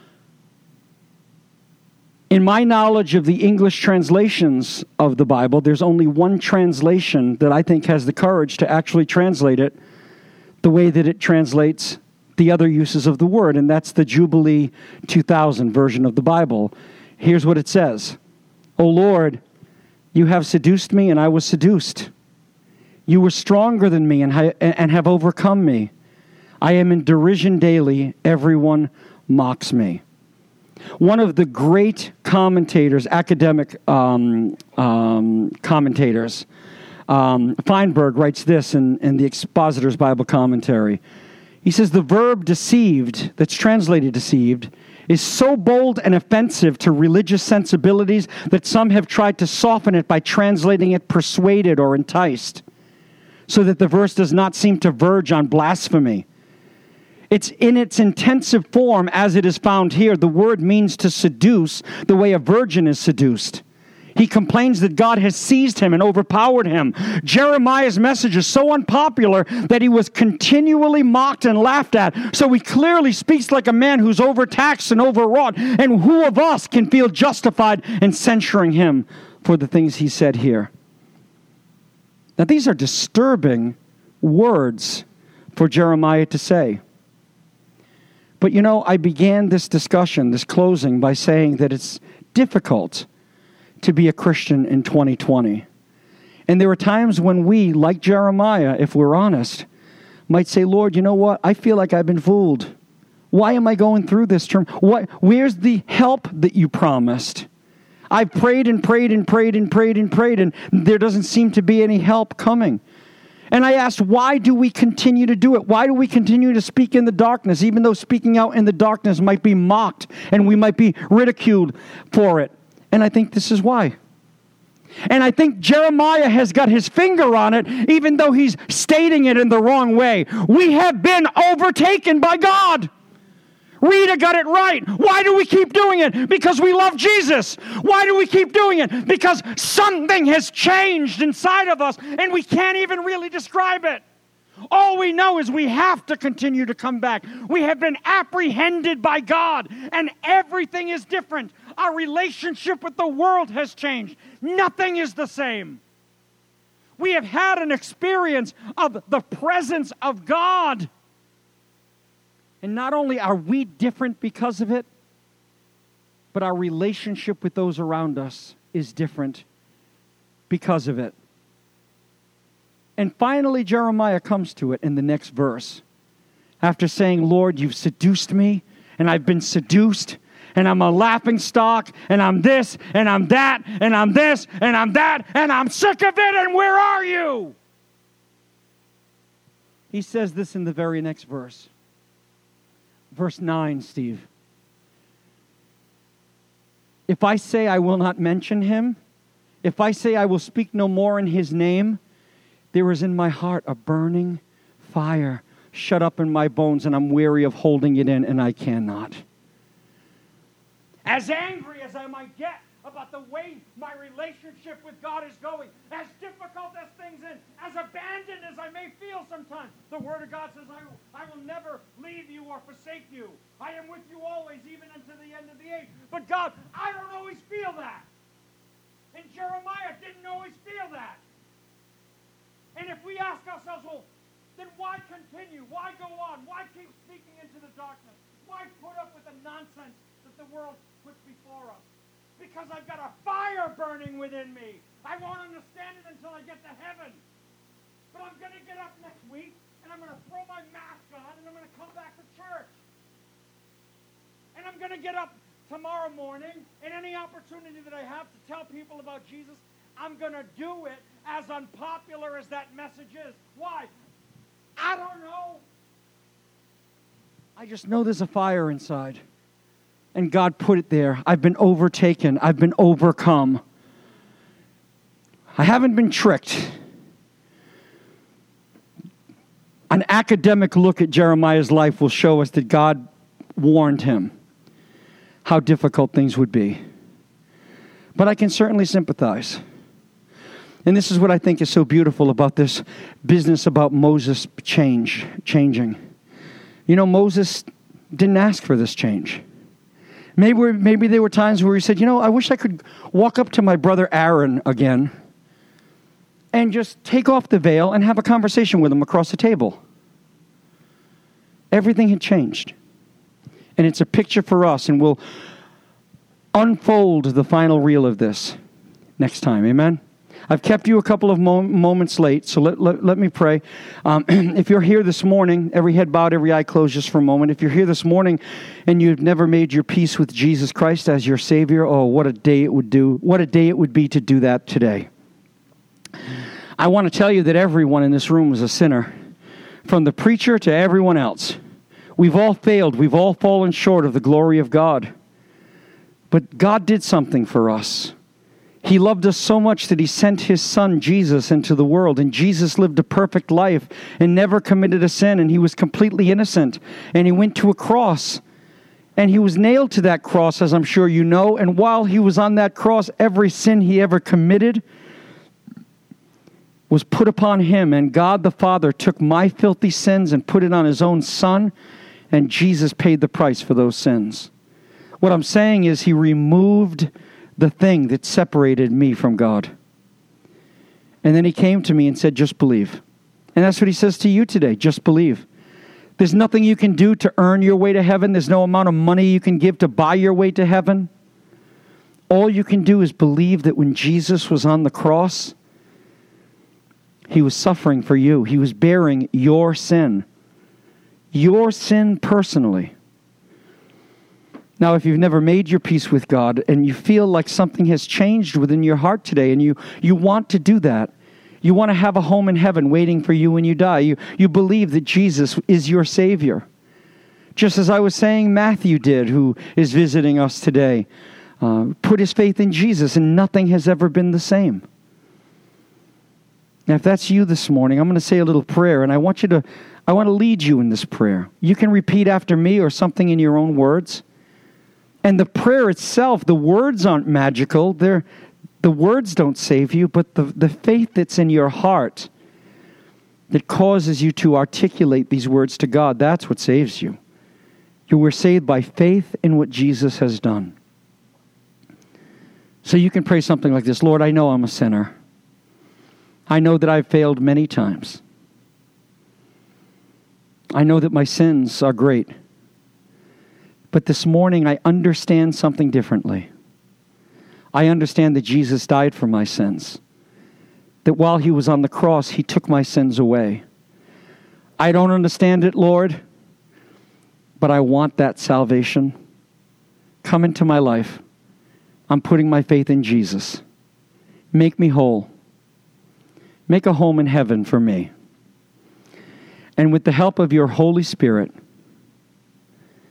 in my knowledge of the English translations of the Bible, there's only one translation that I think has the courage to actually translate it the way that it translates the other uses of the word, and that's the Jubilee two thousand version of the Bible. Here's what it says. "O Lord, you have seduced me, and I was seduced. You were stronger than me and, ha- and have overcome me. I am in derision daily. Everyone mocks me." One of the great commentators, academic um, um, commentators, um, Feinberg, writes this in, in the Expositor's Bible Commentary. He says, "The verb deceived," that's translated deceived, "is so bold and offensive to religious sensibilities that some have tried to soften it by translating it persuaded or enticed, so that the verse does not seem to verge on blasphemy. It's in its intensive form as it is found here. The word means to seduce the way a virgin is seduced. He complains that God has seized him and overpowered him. Jeremiah's message is so unpopular that he was continually mocked and laughed at. So he clearly speaks like a man who's overtaxed and overwrought. And who of us can feel justified in censuring him for the things he said here? Now, these are disturbing words for Jeremiah to say. But you know, I began this discussion, this closing, by saying that it's difficult to be a Christian in twenty twenty. And there are times when we, like Jeremiah, if we're honest, might say, "Lord, you know what? I feel like I've been fooled. Why am I going through this term? What? Where's the help that you promised? I've prayed and prayed and prayed and prayed and prayed, and there doesn't seem to be any help coming." And I asked, why do we continue to do it? Why do we continue to speak in the darkness, even though speaking out in the darkness might be mocked and we might be ridiculed for it? And I think this is why. And I think Jeremiah has got his finger on it, even though he's stating it in the wrong way. We have been overtaken by God. Rita got it right. Why do we keep doing it? Because we love Jesus. Why do we keep doing it? Because something has changed inside of us, and we can't even really describe it. All we know is we have to continue to come back. We have been apprehended by God, and everything is different. Our relationship with the world has changed. Nothing is the same. We have had an experience of the presence of God. And not only are we different because of it, but our relationship with those around us is different because of it. And finally, Jeremiah comes to it in the next verse. After saying, "Lord, you've seduced me, and I've been seduced, and I'm a laughing stock, and I'm this, and I'm that, and I'm this, and I'm that, and I'm sick of it, and where are you?" He says this in the very next verse. Verse nine, Steve. If I say I will not mention him, if I say I will speak no more in his name, there is in my heart a burning fire shut up in my bones, and I'm weary of holding it in, and I cannot. As angry as I might get about the way my relationship with God is going, as difficult as things and as abandoned as I may feel sometimes, the Word of God says, I, I will never leave you or forsake you. I am with you always, even unto the end of the age. But God, I don't always feel that. And Jeremiah didn't always feel that. And if we ask ourselves, well, then why continue? Why go on? Why keep speaking into the darkness? Why put up with the nonsense that the world puts before us? Because I've got a fire burning within me. I won't understand it until I get to heaven. But I'm going to get up next week, and I'm going to throw my mask on, and I'm going to come back to church. And I'm going to get up tomorrow morning, and any opportunity that I have to tell people about Jesus, I'm going to do it as unpopular as that message is. Why? I don't know. I just know there's a fire inside. And God put it there. I've been overtaken. I've been overcome. I haven't been tricked. An academic look at Jeremiah's life will show us that God warned him how difficult things would be. But I can certainly sympathize. And this is what I think is so beautiful about this business about Moses change, changing. You know, Moses didn't ask for this change. Maybe, maybe there were times where he said, you know, I wish I could walk up to my brother Aaron again and just take off the veil and have a conversation with him across the table. Everything had changed. And it's a picture for us, and we'll unfold the final reel of this next time. Amen? I've kept you a couple of mo- moments late, so let, let, let me pray. Um, if you're here this morning, every head bowed, every eye closed just for a moment. If you're here this morning and you've never made your peace with Jesus Christ as your Savior, oh, what a day it would do. What a day it would be to do that today. I want to tell you that everyone in this room is a sinner, from the preacher to everyone else. We've all failed. We've all fallen short of the glory of God. But God did something for us. He loved us so much that he sent his son Jesus into the world. And Jesus lived a perfect life and never committed a sin. And he was completely innocent. And he went to a cross. And he was nailed to that cross, as I'm sure you know. And while he was on that cross, every sin he ever committed was put upon him. And God the Father took my filthy sins and put it on his own son. And Jesus paid the price for those sins. What I'm saying is he removed the thing that separated me from God. And then he came to me and said, just believe. And that's what he says to you today, just believe. There's nothing you can do to earn your way to heaven. There's no amount of money you can give to buy your way to heaven. All you can do is believe that when Jesus was on the cross, he was suffering for you. He was bearing your sin. Your sin personally. Now, if you've never made your peace with God and you feel like something has changed within your heart today and you, you want to do that, you want to have a home in heaven waiting for you when you die, you, you believe that Jesus is your Savior. Just as I was saying Matthew did, who is visiting us today, uh, put his faith in Jesus and nothing has ever been the same. Now, if that's you this morning, I'm going to say a little prayer and I want you to, I want to lead you in this prayer. You can repeat after me or something in your own words. And the prayer itself, the words aren't magical. They're, the words don't save you, but the, the faith that's in your heart that causes you to articulate these words to God, that's what saves you. You were saved by faith in what Jesus has done. So you can pray something like this: Lord, I know I'm a sinner. I know that I've failed many times. I know that my sins are great. But this morning, I understand something differently. I understand that Jesus died for my sins. That while he was on the cross, he took my sins away. I don't understand it, Lord, but I want that salvation. Come into my life. I'm putting my faith in Jesus. Make me whole. Make a home in heaven for me. And with the help of your Holy Spirit,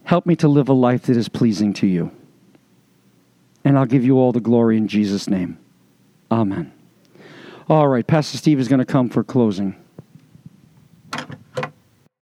Help me to live a life that is pleasing to you. And I'll give you all the glory in Jesus' name. Amen. All right, Pastor Steve is going to come for closing.